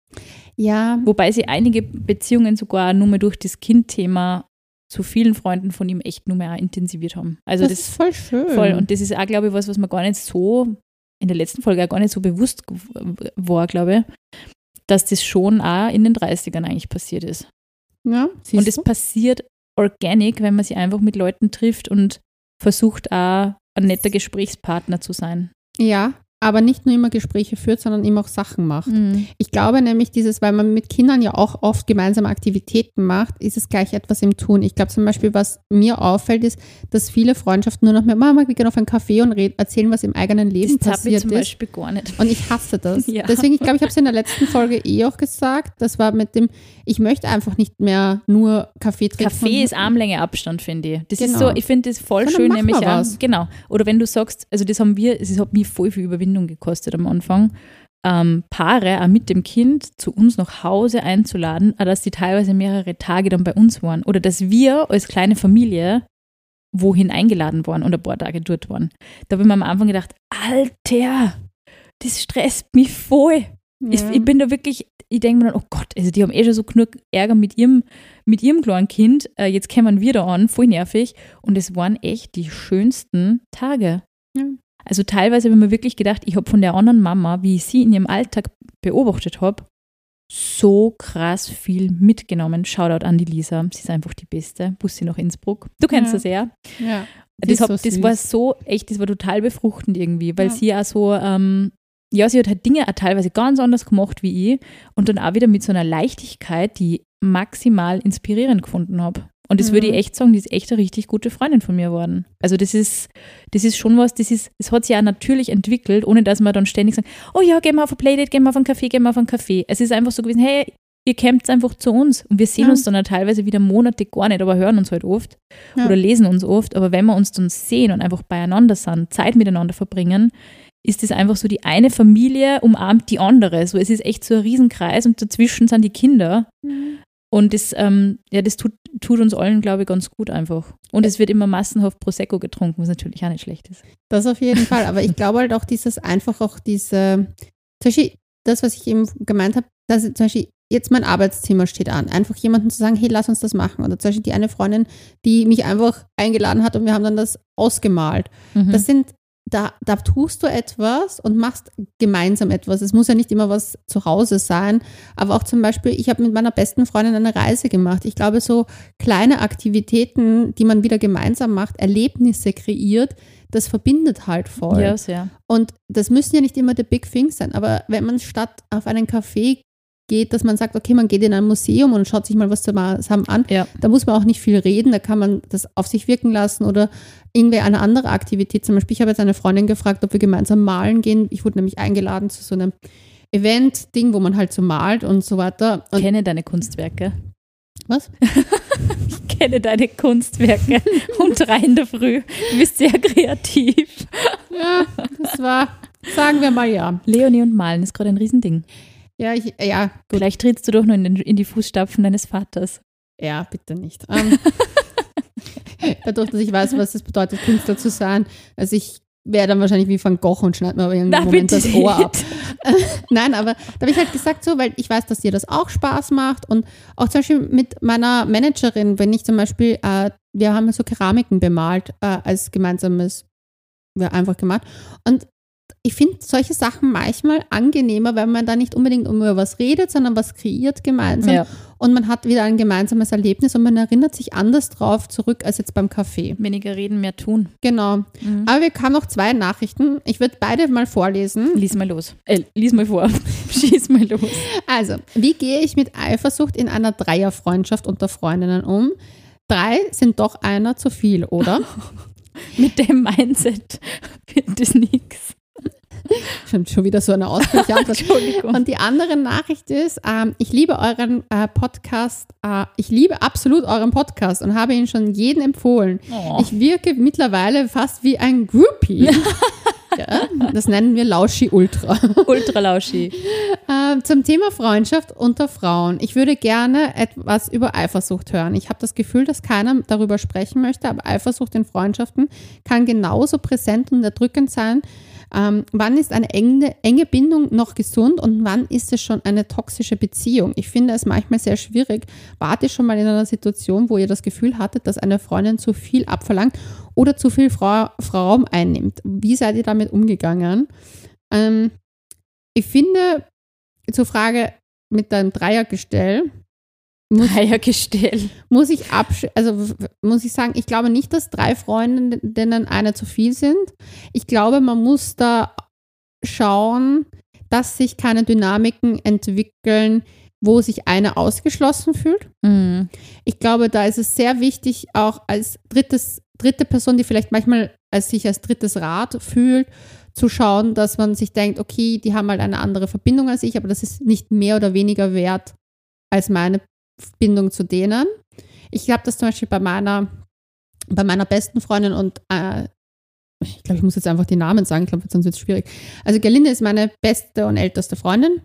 Ja, Wobei sie einige Beziehungen sogar nur mehr durch das Kind-Thema zu vielen Freunden von ihm echt nur mehr intensiviert haben. Also das, das, ist voll schön. voll. Und das ist auch, glaube ich, was, was man gar nicht so, in der letzten Folge auch gar nicht so bewusst war, glaube ich, dass das schon auch in den dreißigern eigentlich passiert ist. ja, Und es du? passiert organic, wenn man sich einfach mit Leuten trifft und versucht auch ein netter Gesprächspartner zu sein. Ja, aber nicht nur immer Gespräche führt, sondern immer auch Sachen macht. Mhm. Ich glaube nämlich dieses, weil man mit Kindern ja auch oft gemeinsame Aktivitäten macht, ist es gleich etwas im Tun. Ich glaube zum Beispiel, was mir auffällt, ist, dass viele Freundschaften nur noch mit Mama, wir gehen auf einen Café und reden, erzählen, was im eigenen Leben Das tat mir passiert zum ist. Beispiel gar nicht. Und ich hasse das. Ja. Deswegen, ich glaube, ich habe es in der letzten Folge eh auch gesagt, das war mit dem, ich möchte einfach nicht mehr nur Kaffee trinken. Kaffee ist Armlänge Abstand, finde ich. Das ist Genau. so, ich finde das voll Ja, dann schön, mach nämlich mal auch, was. genau. Oder wenn du sagst, also das haben wir, es hat mich voll viel Überwindung gekostet am Anfang, ähm, Paare auch mit dem Kind zu uns nach Hause einzuladen, auch dass die teilweise mehrere Tage dann bei uns waren. Oder dass wir als kleine Familie wohin eingeladen waren und ein paar Tage dort waren. Da habe ich mir am Anfang gedacht, Alter, das stresst mich voll. Ja. Ich, ich bin da wirklich, ich denke mir dann, oh Gott, also die haben eh schon so genug Ärger mit ihrem, mit ihrem kleinen Kind, äh, jetzt kämen wir da an, voll nervig. Und es waren echt die schönsten Tage. Ja. Also teilweise habe ich mir wirklich gedacht, ich habe von der anderen Mama, wie ich sie in ihrem Alltag beobachtet habe, so krass viel mitgenommen. Shoutout an die Lisa, sie ist einfach die Beste. Bussi nach Innsbruck. Du kennst Ja. das ja. Ja. Sie Das, ist hab, so das süß. war so, echt, das war total befruchtend irgendwie, weil Ja. sie auch so, ähm, ja, sie hat halt Dinge auch teilweise ganz anders gemacht wie ich und dann auch wieder mit so einer Leichtigkeit, die ich maximal inspirierend gefunden habe. Und das Mhm. würde ich echt sagen, die ist echt eine richtig gute Freundin von mir geworden. Also das ist, das ist schon was, das ist, es hat sich ja natürlich entwickelt, ohne dass man dann ständig sagt, oh ja, gehen wir auf ein Playdate, gehen wir auf einen Kaffee, gehen wir auf einen Kaffee. Es ist einfach so gewesen, hey, ihr kommt einfach zu uns und wir sehen Ja. uns dann auch teilweise wieder Monate gar nicht, aber hören uns halt oft Ja. oder lesen uns oft. Aber wenn wir uns dann sehen und einfach beieinander sind, Zeit miteinander verbringen, ist das einfach so, die eine Familie umarmt die andere. So, es ist echt so ein Riesenkreis und dazwischen sind die Kinder. Mhm. Und das, ähm, ja, das tut, tut uns allen, glaube ich, ganz gut einfach. Und es wird immer massenhaft Prosecco getrunken, was natürlich auch nicht schlecht ist. Das auf jeden Fall. Aber ich glaube halt auch dieses, einfach auch diese, zum Beispiel das, was ich eben gemeint habe, dass zum Beispiel jetzt mein Arbeitszimmer steht an. Einfach jemandem zu sagen, hey, lass uns das machen. Oder zum Beispiel die eine Freundin, die mich einfach eingeladen hat und wir haben dann das ausgemalt. Mhm. Das sind, da, da tust du etwas und machst gemeinsam etwas. Es muss ja nicht immer was zu Hause sein, aber auch zum Beispiel, ich habe mit meiner besten Freundin eine Reise gemacht. Ich glaube, so kleine Aktivitäten, die man wieder gemeinsam macht, Erlebnisse kreiert, das verbindet halt voll. Ja, sehr. Und das müssen ja nicht immer die Big Things sein, aber wenn man statt auf einen Café geht, dass man sagt, okay, man geht in ein Museum und schaut sich mal was zusammen an, Ja. da muss man auch nicht viel reden, da kann man das auf sich wirken lassen oder irgendwie eine andere Aktivität. Zum Beispiel, ich habe jetzt eine Freundin gefragt, ob wir gemeinsam malen gehen. Ich wurde nämlich eingeladen zu so einem Event-Ding, wo man halt so malt und so weiter. Ich Und kenne deine Kunstwerke. was? Ich kenne deine Kunstwerke und rein in der Früh. Du bist sehr kreativ. Ja, das war, sagen wir mal ja. Leonie und Malen ist gerade ein Riesending. Ja, ich, ja, gut. Vielleicht trittst du doch nur in, den, in die Fußstapfen deines Vaters. Ja, bitte nicht. Ähm, dadurch, dass ich weiß, was es bedeutet, Künstler zu sein, also ich wäre dann wahrscheinlich wie Van Gogh und schneide mir aber irgendeinen Na, Moment bitte das Ohr ab. nicht. Nein, aber da habe ich halt gesagt so, weil ich weiß, dass dir das auch Spaß macht und auch zum Beispiel mit meiner Managerin, wenn ich zum Beispiel, äh, wir haben so Keramiken bemalt äh, als gemeinsames, wir einfach gemacht und ich finde solche Sachen manchmal angenehmer, weil man da nicht unbedingt über was redet, sondern was kreiert gemeinsam Ja. und man hat wieder ein gemeinsames Erlebnis und man erinnert sich anders drauf zurück als jetzt beim Kaffee. Weniger reden, mehr tun. Genau. Mhm. Aber wir haben noch zwei Nachrichten. Ich würde beide mal vorlesen. Lies mal los. Äh, lies mal vor. Schieß mal los. Also, wie gehe ich mit Eifersucht in einer Dreierfreundschaft unter Freundinnen um? Drei sind doch einer zu viel, oder? Mit dem Mindset wird das nichts. Schon, schon wieder so eine ausführliche Antwort. Entschuldigung. Und die andere Nachricht ist, ähm, ich liebe euren äh, Podcast, äh, ich liebe absolut euren Podcast und habe ihn schon jedem empfohlen. Oh. Ich wirke mittlerweile fast wie ein Groupie. Ja, das nennen wir Lauschi Ultra. Ultra Lauschi. Äh, zum Thema Freundschaft unter Frauen. Ich würde gerne etwas über Eifersucht hören. Ich habe das Gefühl, dass keiner darüber sprechen möchte, aber Eifersucht in Freundschaften kann genauso präsent und erdrückend sein. Ähm, wann ist eine enge, enge Bindung noch gesund und wann ist es schon eine toxische Beziehung? Ich finde es manchmal sehr schwierig. Wart ihr schon mal in einer Situation, wo ihr das Gefühl hattet, dass eine Freundin zu viel abverlangt oder zu viel Frau, Raum einnimmt? Wie seid ihr damit umgegangen? Ähm, ich finde, zur Frage mit deinem Dreiergestell, muss, Dreiergestell. muss ich absch- also muss ich sagen, ich glaube nicht, dass drei Freundinnen eine zu viel sind. Ich glaube, man muss da schauen, dass sich keine Dynamiken entwickeln, wo sich eine ausgeschlossen fühlt. Mhm. Ich glaube, da ist es sehr wichtig, auch als drittes, dritte Person, die vielleicht manchmal als sich als drittes Rad fühlt, zu schauen, dass man sich denkt, okay, die haben halt eine andere Verbindung als ich, aber das ist nicht mehr oder weniger wert als meine Bindung zu denen. Ich habe das zum Beispiel bei meiner, bei meiner besten Freundin und äh, ich glaube, ich muss jetzt einfach die Namen sagen, ich glaube, sonst wird es schwierig. Also Gerlinde ist meine beste und älteste Freundin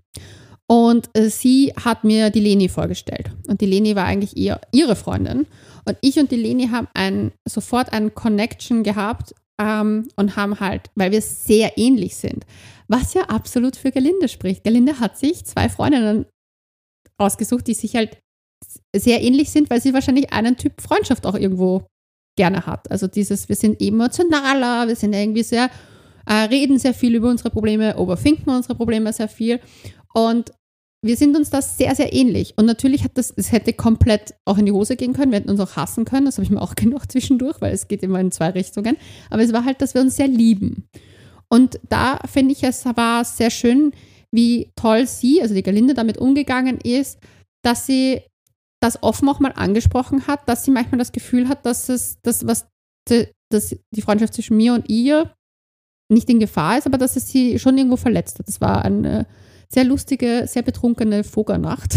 und äh, sie hat mir die Leni vorgestellt und die Leni war eigentlich eher ihre Freundin und ich und die Leni haben ein, sofort einen Connection gehabt ähm, und haben halt, weil wir sehr ähnlich sind, was ja absolut für Gerlinde spricht. Gerlinde hat sich zwei Freundinnen ausgesucht, die sich halt sehr ähnlich sind, weil sie wahrscheinlich einen Typ Freundschaft auch irgendwo gerne hat. Also dieses, wir sind emotionaler, wir sind irgendwie sehr, äh, reden sehr viel über unsere Probleme, overthinken unsere Probleme sehr viel und wir sind uns da sehr, sehr ähnlich. Und natürlich hat das, es hätte komplett auch in die Hose gehen können, wir hätten uns auch hassen können, das habe ich mir auch gedacht zwischendurch, weil es geht immer in zwei Richtungen. Aber es war halt, dass wir uns sehr lieben. Und da finde ich, es war sehr schön, wie toll sie, also die Gerlinde, damit umgegangen ist, dass sie das offen auch mal angesprochen hat, dass sie manchmal das Gefühl hat, dass es das, was die, dass die Freundschaft zwischen mir und ihr nicht in Gefahr ist, aber dass es sie schon irgendwo verletzt hat. Das war eine sehr lustige, sehr betrunkene Vogelnacht.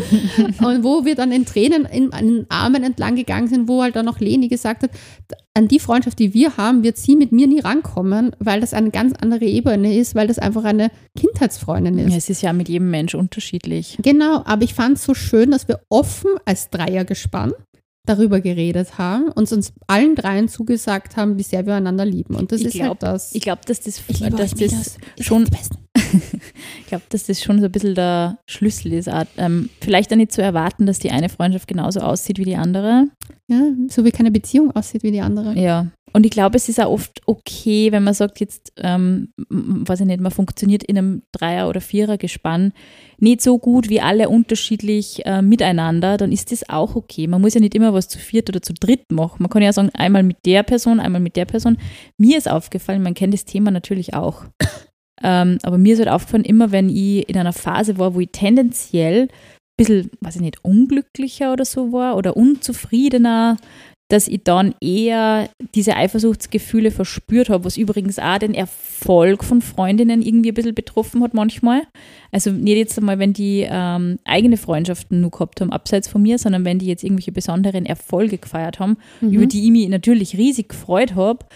Und wo wir dann in Tränen in, in den Armen entlang gegangen sind, wo halt dann noch Leni gesagt hat, an die Freundschaft, die wir haben, wird sie mit mir nie rankommen, weil das eine ganz andere Ebene ist, weil das einfach eine Kindheitsfreundin ist. Ja, es ist ja mit jedem Mensch unterschiedlich. Genau, aber ich fand es so schön, dass wir offen als Dreiergespann darüber geredet haben und uns allen dreien zugesagt haben, wie sehr wir einander lieben. Und das Ich ist glaub, halt das. Ich glaube, dass das, Ich liebe dass euch, das Mädels. Ihr schon, seid die Besten. ich glaube, dass das schon so ein bisschen der Schlüssel ist. Auch, ähm, vielleicht auch nicht zu erwarten, dass die eine Freundschaft genauso aussieht wie die andere. Ja, so wie keine Beziehung aussieht wie die andere. Ja. Und ich glaube, es ist auch oft okay, wenn man sagt, jetzt, ähm, weiß ich nicht, man funktioniert in einem Dreier- oder Vierer-Gespann nicht so gut wie alle unterschiedlich äh, miteinander, dann ist das auch okay. Man muss ja nicht immer was zu viert oder zu dritt machen. Man kann ja sagen, einmal mit der Person, einmal mit der Person. Mir ist aufgefallen, man kennt das Thema natürlich auch. ähm, aber mir ist halt aufgefallen, immer wenn ich in einer Phase war, wo ich tendenziell ein bisschen, weiß ich nicht, unglücklicher oder so war oder unzufriedener, dass ich dann eher diese Eifersuchtsgefühle verspürt habe, was übrigens auch den Erfolg von Freundinnen irgendwie ein bisschen betroffen hat manchmal. Also nicht jetzt einmal, wenn die ähm, eigene Freundschaften nur gehabt haben, abseits von mir, sondern wenn die jetzt irgendwelche besonderen Erfolge gefeiert haben, Mhm. über die ich mich natürlich riesig gefreut habe,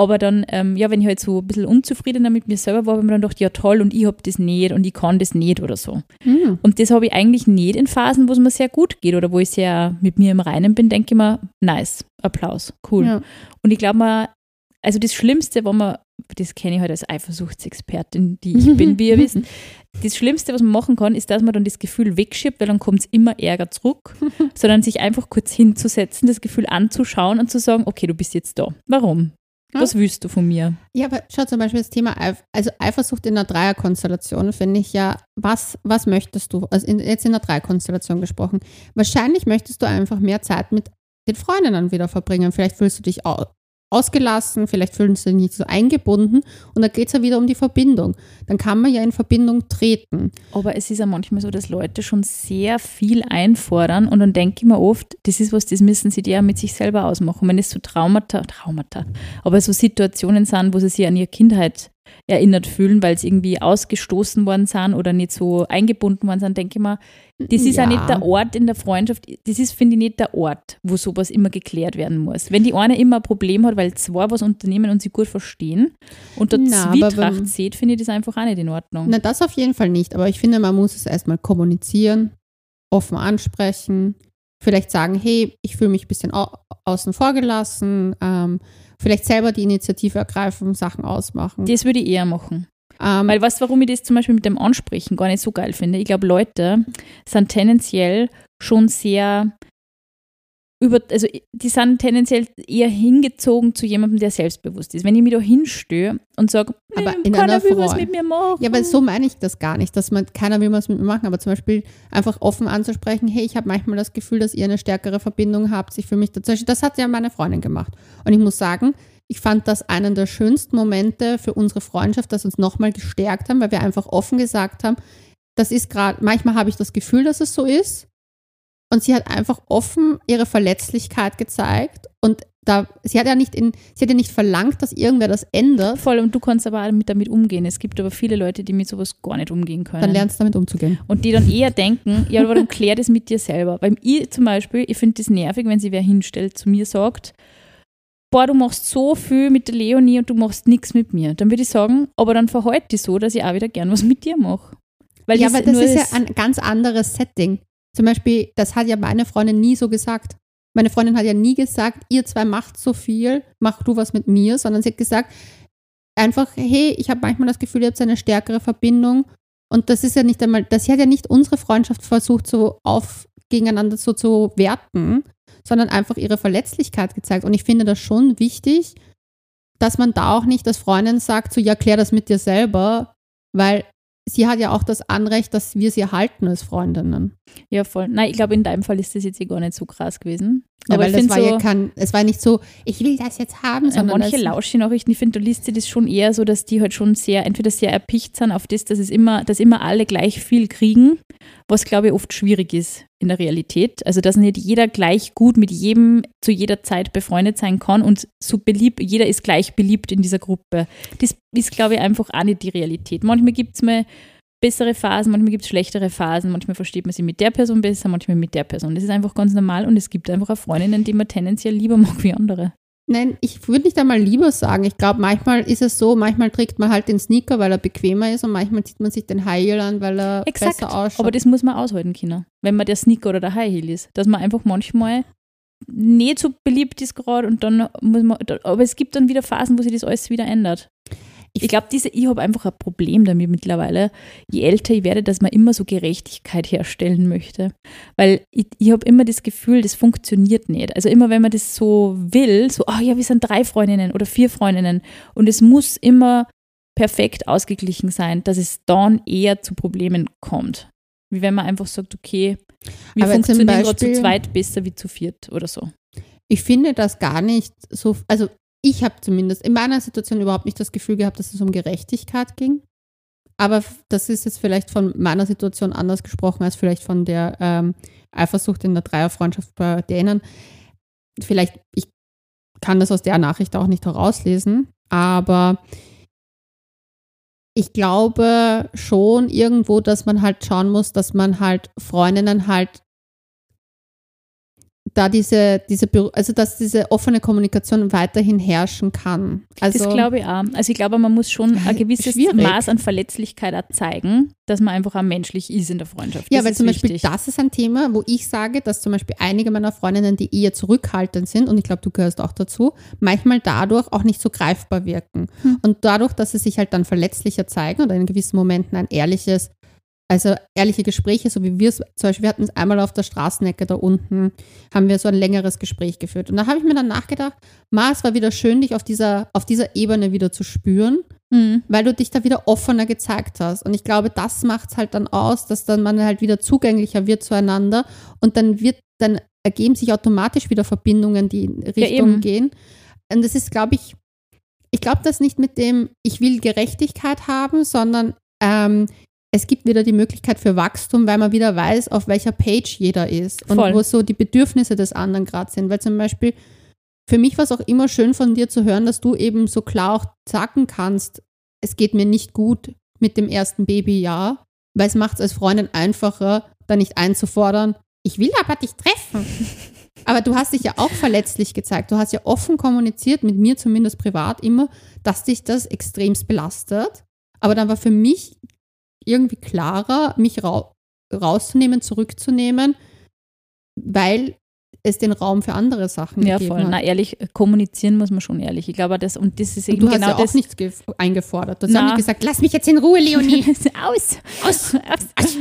Aber dann, ähm, ja, wenn ich halt so ein bisschen unzufriedener mit mir selber war, habe ich mir dann gedacht, ja toll, und ich habe das nicht und ich kann das nicht oder so. Mhm. Und das habe ich eigentlich nicht in Phasen, wo es mir sehr gut geht oder wo ich sehr mit mir im Reinen bin, denke ich mir, nice, Applaus, cool. Ja. Und ich glaube mal, also das Schlimmste, wenn man, das kenne ich halt als Eifersuchtsexpertin, die ich bin, wie ihr wisst, das Schlimmste, was man machen kann, ist, dass man dann das Gefühl wegschiebt, weil dann kommt es immer Ärger zurück, sondern sich einfach kurz hinzusetzen, das Gefühl anzuschauen und zu sagen, okay, du bist jetzt da. Warum? Was willst du von mir? Ja, aber schau zum Beispiel das Thema, Eif- also Eifersucht in einer Dreierkonstellation, finde ich ja, was, was möchtest du, also in, jetzt in einer Dreierkonstellation gesprochen, wahrscheinlich möchtest du einfach mehr Zeit mit den Freundinnen wieder verbringen, vielleicht fühlst du dich au- ausgelassen, vielleicht fühlst du dich nicht so eingebunden und da geht es ja wieder um die Verbindung. Dann kann man ja in Verbindung treten. Aber es ist ja manchmal so, dass Leute schon sehr viel einfordern und dann denke ich mir oft, das ist was, das müssen sie ja mit sich selber ausmachen. Wenn es so Traumata, Traumata, aber so Situationen sind, wo sie sich an ihre Kindheit erinnert fühlen, weil sie irgendwie ausgestoßen worden sind oder nicht so eingebunden worden sind, denke ich mir, das ist Ja. auch nicht der Ort in der Freundschaft, das ist, finde ich, nicht der Ort, wo sowas immer geklärt werden muss. Wenn die eine immer ein Problem hat, weil zwei was unternehmen und sie gut verstehen und dort Na, aber Zwietracht wenn- sieht, finde ich das einfach auch nicht in Ordnung. Na, das auf jeden Fall nicht, aber ich finde, man muss es erstmal kommunizieren, offen ansprechen, vielleicht sagen, hey, ich fühle mich ein bisschen au- außen vor gelassen, ähm, vielleicht selber die Initiative ergreifen, Sachen ausmachen. Das würde ich eher machen. ähm, Weil weißt du, warum ich das zum Beispiel mit dem Ansprechen gar nicht so geil finde? Ich glaube, Leute sind tendenziell schon sehr über, also die sind tendenziell eher hingezogen zu jemandem, der selbstbewusst ist. Wenn ich mich da hinstehe und sage, Aber hm, in keiner einer will was Freude. mit mir machen. Ja, weil so meine ich das gar nicht, dass man, keiner will was mit mir machen, aber zum Beispiel einfach offen anzusprechen, hey, ich habe manchmal das Gefühl, dass ihr eine stärkere Verbindung habt, ich fühle mich da, zum Beispiel, das hat ja meine Freundin gemacht. Und ich muss sagen, ich fand das einen der schönsten Momente für unsere Freundschaft, dass uns nochmal gestärkt haben, weil wir einfach offen gesagt haben, das ist gerade, manchmal habe ich das Gefühl, dass es so ist. Und sie hat einfach offen ihre Verletzlichkeit gezeigt und da, sie hat ja nicht in, sie hat ja nicht verlangt, dass irgendwer das ändert. Voll, und du kannst aber auch mit damit umgehen. Es gibt aber viele Leute, die mit sowas gar nicht umgehen können. Dann lernst du damit umzugehen. Und die dann eher denken, ja, aber dann klär das mit dir selber. Weil ich zum Beispiel, ich finde das nervig, wenn sich wer hinstellt, zu mir sagt, boah, du machst so viel mit der Leonie und du machst nichts mit mir. Dann würde ich sagen, aber dann verhalte dich so, dass ich auch wieder gern was mit dir mache. Weil Ja, aber das nur ist ja ein ganz anderes Setting. Zum Beispiel, das hat ja meine Freundin nie so gesagt. Meine Freundin hat ja nie gesagt, ihr zwei macht so viel, mach du was mit mir, sondern sie hat gesagt, einfach, hey, ich habe manchmal das Gefühl, ihr habt eine stärkere Verbindung und das ist ja nicht einmal, das hat ja nicht unsere Freundschaft versucht, so auf gegeneinander so zu werten, sondern einfach ihre Verletzlichkeit gezeigt und ich finde das schon wichtig, dass man da auch nicht als Freundin sagt, so, ja, klär das mit dir selber, weil sie hat ja auch das Anrecht, dass wir sie halten als Freundinnen. Ja, voll. Nein, ich glaube, in deinem Fall ist das jetzt eh gar nicht so krass gewesen. Ja, Aber weil ich das finde war so, ja kein, es war nicht so, ich will das jetzt haben, äh, sondern manche das, Lauschi-Nachrichten, ich finde, du liest dir das schon eher so, dass die halt schon sehr, entweder sehr erpicht sind auf das, dass es immer, dass immer alle gleich viel kriegen, was, glaube ich, oft schwierig ist in der Realität. Also, dass nicht jeder gleich gut mit jedem zu jeder Zeit befreundet sein kann und so beliebt, jeder ist gleich beliebt in dieser Gruppe. Das ist, glaube ich, einfach auch nicht die Realität. Manchmal gibt es mal bessere Phasen, manchmal gibt es schlechtere Phasen, manchmal versteht man sich mit der Person besser, manchmal mit der Person. Das ist einfach ganz normal und es gibt einfach auch Freundinnen, die man tendenziell lieber mag wie andere. nein, ich würde nicht einmal lieber sagen. Ich glaube, manchmal ist es so, manchmal trägt man halt den Sneaker, weil er bequemer ist und manchmal zieht man sich den High Heel an, weil er Exakt, besser ausschaut. aber das muss man aushalten können, wenn man der Sneaker oder der High Heel ist, dass man einfach manchmal nicht so beliebt ist gerade und dann muss man, aber es gibt dann wieder Phasen, wo sich das alles wieder ändert. Ich glaube, diese, ich habe einfach ein Problem damit mittlerweile, je älter ich werde, dass man immer so Gerechtigkeit herstellen möchte. Weil ich, ich habe immer das Gefühl, das funktioniert nicht. Also immer, wenn man das so will, so, ah oh ja, wir sind drei Freundinnen oder vier Freundinnen und es muss immer perfekt ausgeglichen sein, dass es dann eher zu Problemen kommt. Wie wenn man einfach sagt, okay, wir Aber zum funktionieren gerade zu Beispiel- zweit besser wie zu viert oder so. Ich finde das gar nicht so, also ich habe zumindest in meiner Situation überhaupt nicht das Gefühl gehabt, dass es um Gerechtigkeit ging. Aber f- das ist jetzt vielleicht von meiner Situation anders gesprochen als vielleicht von der ähm, Eifersucht in der Dreierfreundschaft bei denen. Vielleicht, ich kann das aus der Nachricht auch nicht herauslesen, aber ich glaube schon irgendwo, dass man halt schauen muss, dass man halt Freundinnen halt da diese, diese, also dass diese offene Kommunikation weiterhin herrschen kann. Also, das glaube ich auch. Also ich glaube, man muss schon ein gewisses schwierig. Maß an Verletzlichkeit auch zeigen, dass man einfach auch menschlich ist in der Freundschaft. Ja, das weil ist zum Beispiel wichtig. das ist ein Thema, wo ich sage, dass zum Beispiel einige meiner Freundinnen, die eher zurückhaltend sind, und ich glaube, du gehörst auch dazu, manchmal dadurch auch nicht so greifbar wirken. Hm. Und dadurch, dass sie sich halt dann verletzlicher zeigen oder in gewissen Momenten ein ehrliches, also ehrliche Gespräche, so wie wir es, zum Beispiel, wir hatten es einmal auf der Straßenecke da unten, haben wir so ein längeres Gespräch geführt. Und da habe ich mir dann nachgedacht, Ma, es war wieder schön, dich auf dieser, auf dieser Ebene wieder zu spüren, mhm. weil du dich da wieder offener gezeigt hast. Und ich glaube, das macht es halt dann aus, dass dann man halt wieder zugänglicher wird zueinander und dann wird, dann ergeben sich automatisch wieder Verbindungen, die in Richtung ja, gehen. Und das ist, glaube ich, ich glaube das nicht mit dem, ich will Gerechtigkeit haben, sondern ähm, es gibt wieder die Möglichkeit für Wachstum, weil man wieder weiß, auf welcher Page jeder ist und Voll. wo so die Bedürfnisse des anderen gerade sind. Weil zum Beispiel, für mich war es auch immer schön von dir zu hören, dass du eben so klar auch sagen kannst, es geht mir nicht gut mit dem ersten Babyjahr, weil es macht es als Freundin einfacher, da nicht einzufordern, ich will aber dich treffen. Aber du hast dich ja auch verletzlich gezeigt. Du hast ja offen kommuniziert, mit mir zumindest privat immer, dass dich das extremst belastet. Aber dann war für mich irgendwie klarer, mich ra- rauszunehmen, zurückzunehmen, weil es den Raum für andere Sachen ja, gegeben voll. hat. Na, ehrlich, kommunizieren muss man schon ehrlich. Ich glaube, das, und das ist Und eben du genau hast ja das. auch nichts ge- eingefordert. Du hast Na. ja nicht gesagt, lass mich jetzt in Ruhe, Leonie. Aus! Aus! Aus!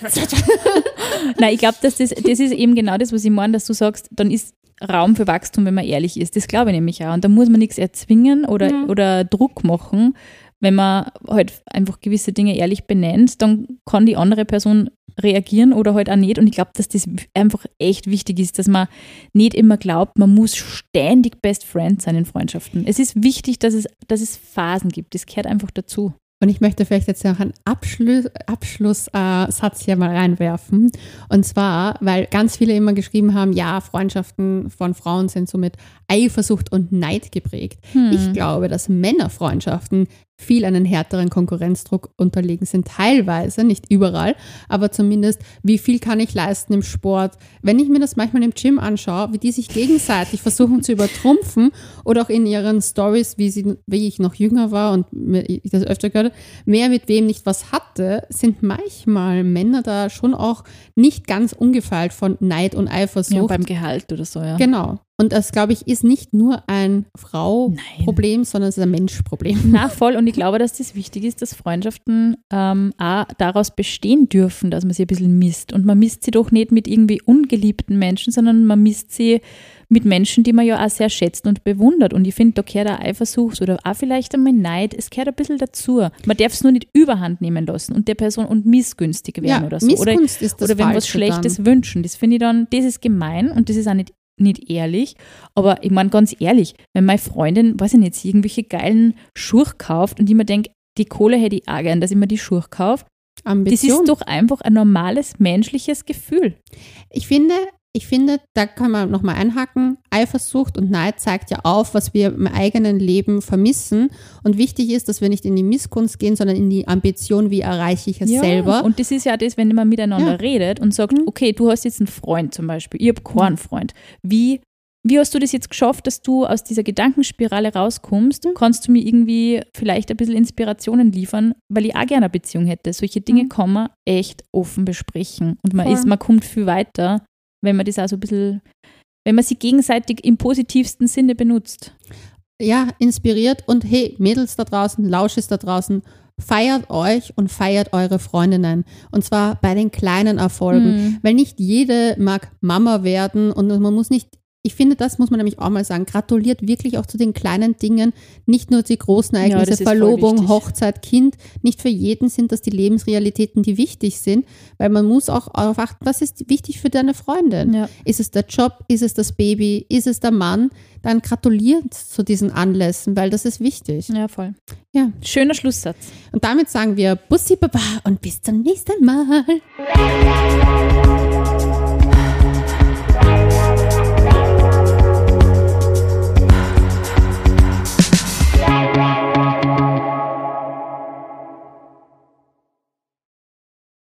Nein, ich glaube, dass das, das ist eben genau das, was ich meine, dass du sagst, dann ist Raum für Wachstum, wenn man ehrlich ist. Das glaube ich nämlich auch. Und da muss man nichts erzwingen oder, Mhm. oder Druck machen. Wenn man halt einfach gewisse Dinge ehrlich benennt, dann kann die andere Person reagieren oder halt auch nicht. Und ich glaube, dass das einfach echt wichtig ist, dass man nicht immer glaubt, man muss ständig Best Friend sein in Freundschaften. Es ist wichtig, dass es, dass es Phasen gibt. Das gehört einfach dazu. Und ich möchte vielleicht jetzt noch einen Abschluss, Abschlusssatz hier mal reinwerfen. Und zwar, weil ganz viele immer geschrieben haben, ja, Freundschaften von Frauen sind so mit Eifersucht und Neid geprägt. Hm. Ich glaube, dass Männerfreundschaften viel einen härteren Konkurrenzdruck unterlegen sind, teilweise, nicht überall, aber zumindest, wie viel kann ich leisten im Sport. Wenn ich mir das manchmal im Gym anschaue, wie die sich gegenseitig versuchen zu übertrumpfen oder auch in ihren Stories, wie, sie, wie ich noch jünger war und ich das öfter gehört habe, wer mit wem nicht was hatte, sind manchmal Männer da schon auch nicht ganz ungefeilt von Neid und Eifersucht. Ja, beim Gehalt oder so, ja. Genau. Und das, glaube ich, ist nicht nur ein Frau-Problem, sondern es ist ein Mensch-Problem. Na, voll. Und ich glaube, dass das wichtig ist, dass Freundschaften ähm, auch daraus bestehen dürfen, dass man sie ein bisschen misst. Und man misst sie doch nicht mit irgendwie ungeliebten Menschen, sondern man misst sie mit Menschen, die man ja auch sehr schätzt und bewundert. Und ich finde, da gehört auch Eifersucht oder auch vielleicht einmal Neid. Es gehört ein bisschen dazu. Man darf es nur nicht überhand nehmen lassen und der Person und missgünstig werden Ja, oder so. Missgunst Oder, ist das oder wenn was Falsche Schlechtes dann. wünschen. Das finde ich dann, das ist gemein und das ist auch nicht nicht ehrlich, aber ich meine ganz ehrlich, wenn meine Freundin, weiß ich nicht, sie irgendwelche geilen Schuhe kauft und ich mir denke, die Kohle hätte ich auch gern, dass ich mir die Schuhe kaufe, Ambition. das ist doch einfach ein normales menschliches Gefühl. Ich finde, ich finde, da kann man nochmal einhaken, Eifersucht und Neid zeigt ja auf, was wir im eigenen Leben vermissen. Und wichtig ist, dass wir nicht in die Missgunst gehen, sondern in die Ambition, wie erreiche ich es Ja, selber. und das ist ja das, wenn man miteinander Ja. redet und sagt, okay, du hast jetzt einen Freund zum Beispiel, ich habe keinen Freund. Wie, wie hast du das jetzt geschafft, dass du aus dieser Gedankenspirale rauskommst? Kannst du mir irgendwie vielleicht ein bisschen Inspirationen liefern, weil ich auch gerne eine Beziehung hätte? Solche Dinge Mhm. kann man echt offen besprechen und man, Voll. ist, man kommt viel weiter, wenn man das auch so ein bisschen, wenn man sie gegenseitig im positivsten Sinne benutzt. Ja, inspiriert und hey, Mädels da draußen, Lauschis da draußen, feiert euch und feiert eure Freundinnen. Und zwar bei den kleinen Erfolgen. Mhm. Weil nicht jede mag Mama werden und man muss nicht, ich finde, das muss man nämlich auch mal sagen, gratuliert wirklich auch zu den kleinen Dingen, nicht nur die großen Ja, Ereignisse, das ist voll Verlobung, wichtig. Hochzeit, Kind. Nicht für jeden sind das die Lebensrealitäten, die wichtig sind, weil man muss auch darauf achten, was ist wichtig für deine Freundin. Ja. Ist es der Job, ist es das Baby, ist es der Mann? Dann gratuliert zu diesen Anlässen, weil das ist wichtig. Ja, voll. Ja. Schöner Schlusssatz. Und damit sagen wir Bussi Baba und bis zum nächsten Mal.